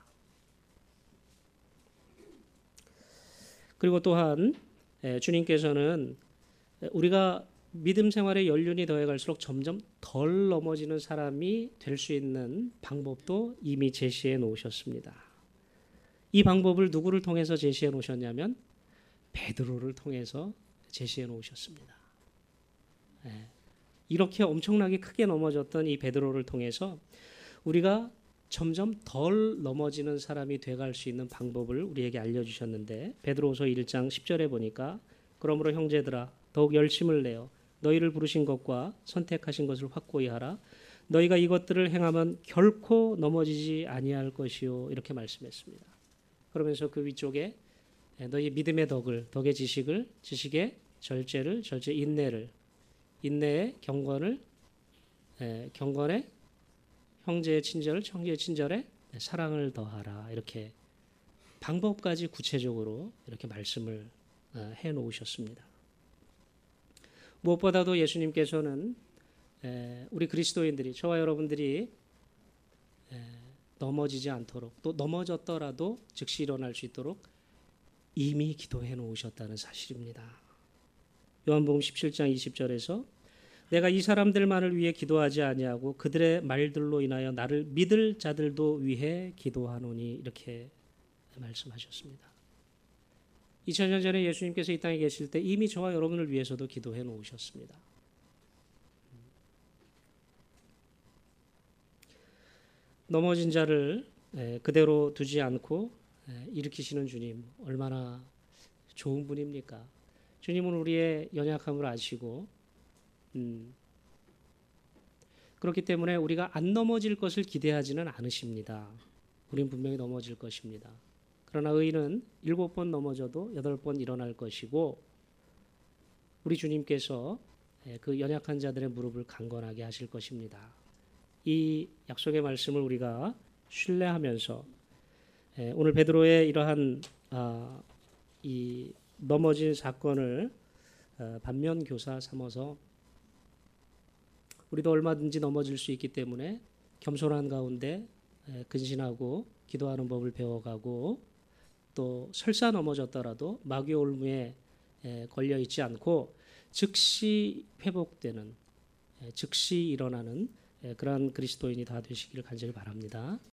그리고 또한 주님께서는 우리가 믿음 생활에 연륜이 더해갈수록 점점 덜 넘어지는 사람이 될 수 있는 방법도 이미 제시해 놓으셨습니다. 이 방법을 누구를 통해서 제시해 놓으셨냐면 베드로를 통해서 제시해 놓으셨습니다. 이렇게 엄청나게 크게 넘어졌던 이 베드로를 통해서 우리가 점점 덜 넘어지는 사람이 돼갈 수 있는 방법을 우리에게 알려주셨는데, 베드로후서 일 장 십 절에 보니까 그러므로 형제들아 더욱 열심을 내어 너희를 부르신 것과 선택하신 것을 확고히 하라. 너희가 이것들을 행하면 결코 넘어지지 아니할 것이요, 이렇게 말씀했습니다. 그러면서 그 위쪽에 너희 믿음의 덕을, 덕의 지식을, 지식의 절제를, 절제 인내를, 인내의 경건을, 경건의 형제의 친절을, 형제의 친절에 사랑을 더하라, 이렇게 방법까지 구체적으로 이렇게 말씀을 해 놓으셨습니다. 무엇보다도 예수님께서는 우리 그리스도인들이, 저와 여러분들이 넘어지지 않도록, 또 넘어졌더라도 즉시 일어날 수 있도록 이미 기도해 놓으셨다는 사실입니다. 요한복음 십칠 장 이십 절에서 내가 이 사람들만을 위해 기도하지 아니하고 그들의 말들로 인하여 나를 믿을 자들도 위해 기도하노니, 이렇게 말씀하셨습니다. 이천 년 전에 예수님께서 이 땅에 계실 때 이미 저와 여러분을 위해서도 기도해 놓으셨습니다. 넘어진 자를 그대로 두지 않고 일으키시는 주님, 얼마나 좋은 분입니까? 주님은 우리의 연약함을 아시고 음, 그렇기 때문에 우리가 안 넘어질 것을 기대하지는 않으십니다. 우린 분명히 넘어질 것입니다. 그러나 의인은 일곱 번 넘어져도 여덟 번 일어날 것이고 우리 주님께서 그 연약한 자들의 무릎을 강건하게 하실 것입니다. 이 약속의 말씀을 우리가 신뢰하면서 오늘 베드로의 이러한 이 넘어진 사건을 반면교사 삼아서 우리도 얼마든지 넘어질 수 있기 때문에 겸손한 가운데 근신하고 기도하는 법을 배워가고 또 설사 넘어졌더라도 마귀의 올무에 걸려 있지 않고 즉시 회복되는, 즉시 일어나는 그러한 그리스도인이 다 되시기를 간절히 바랍니다.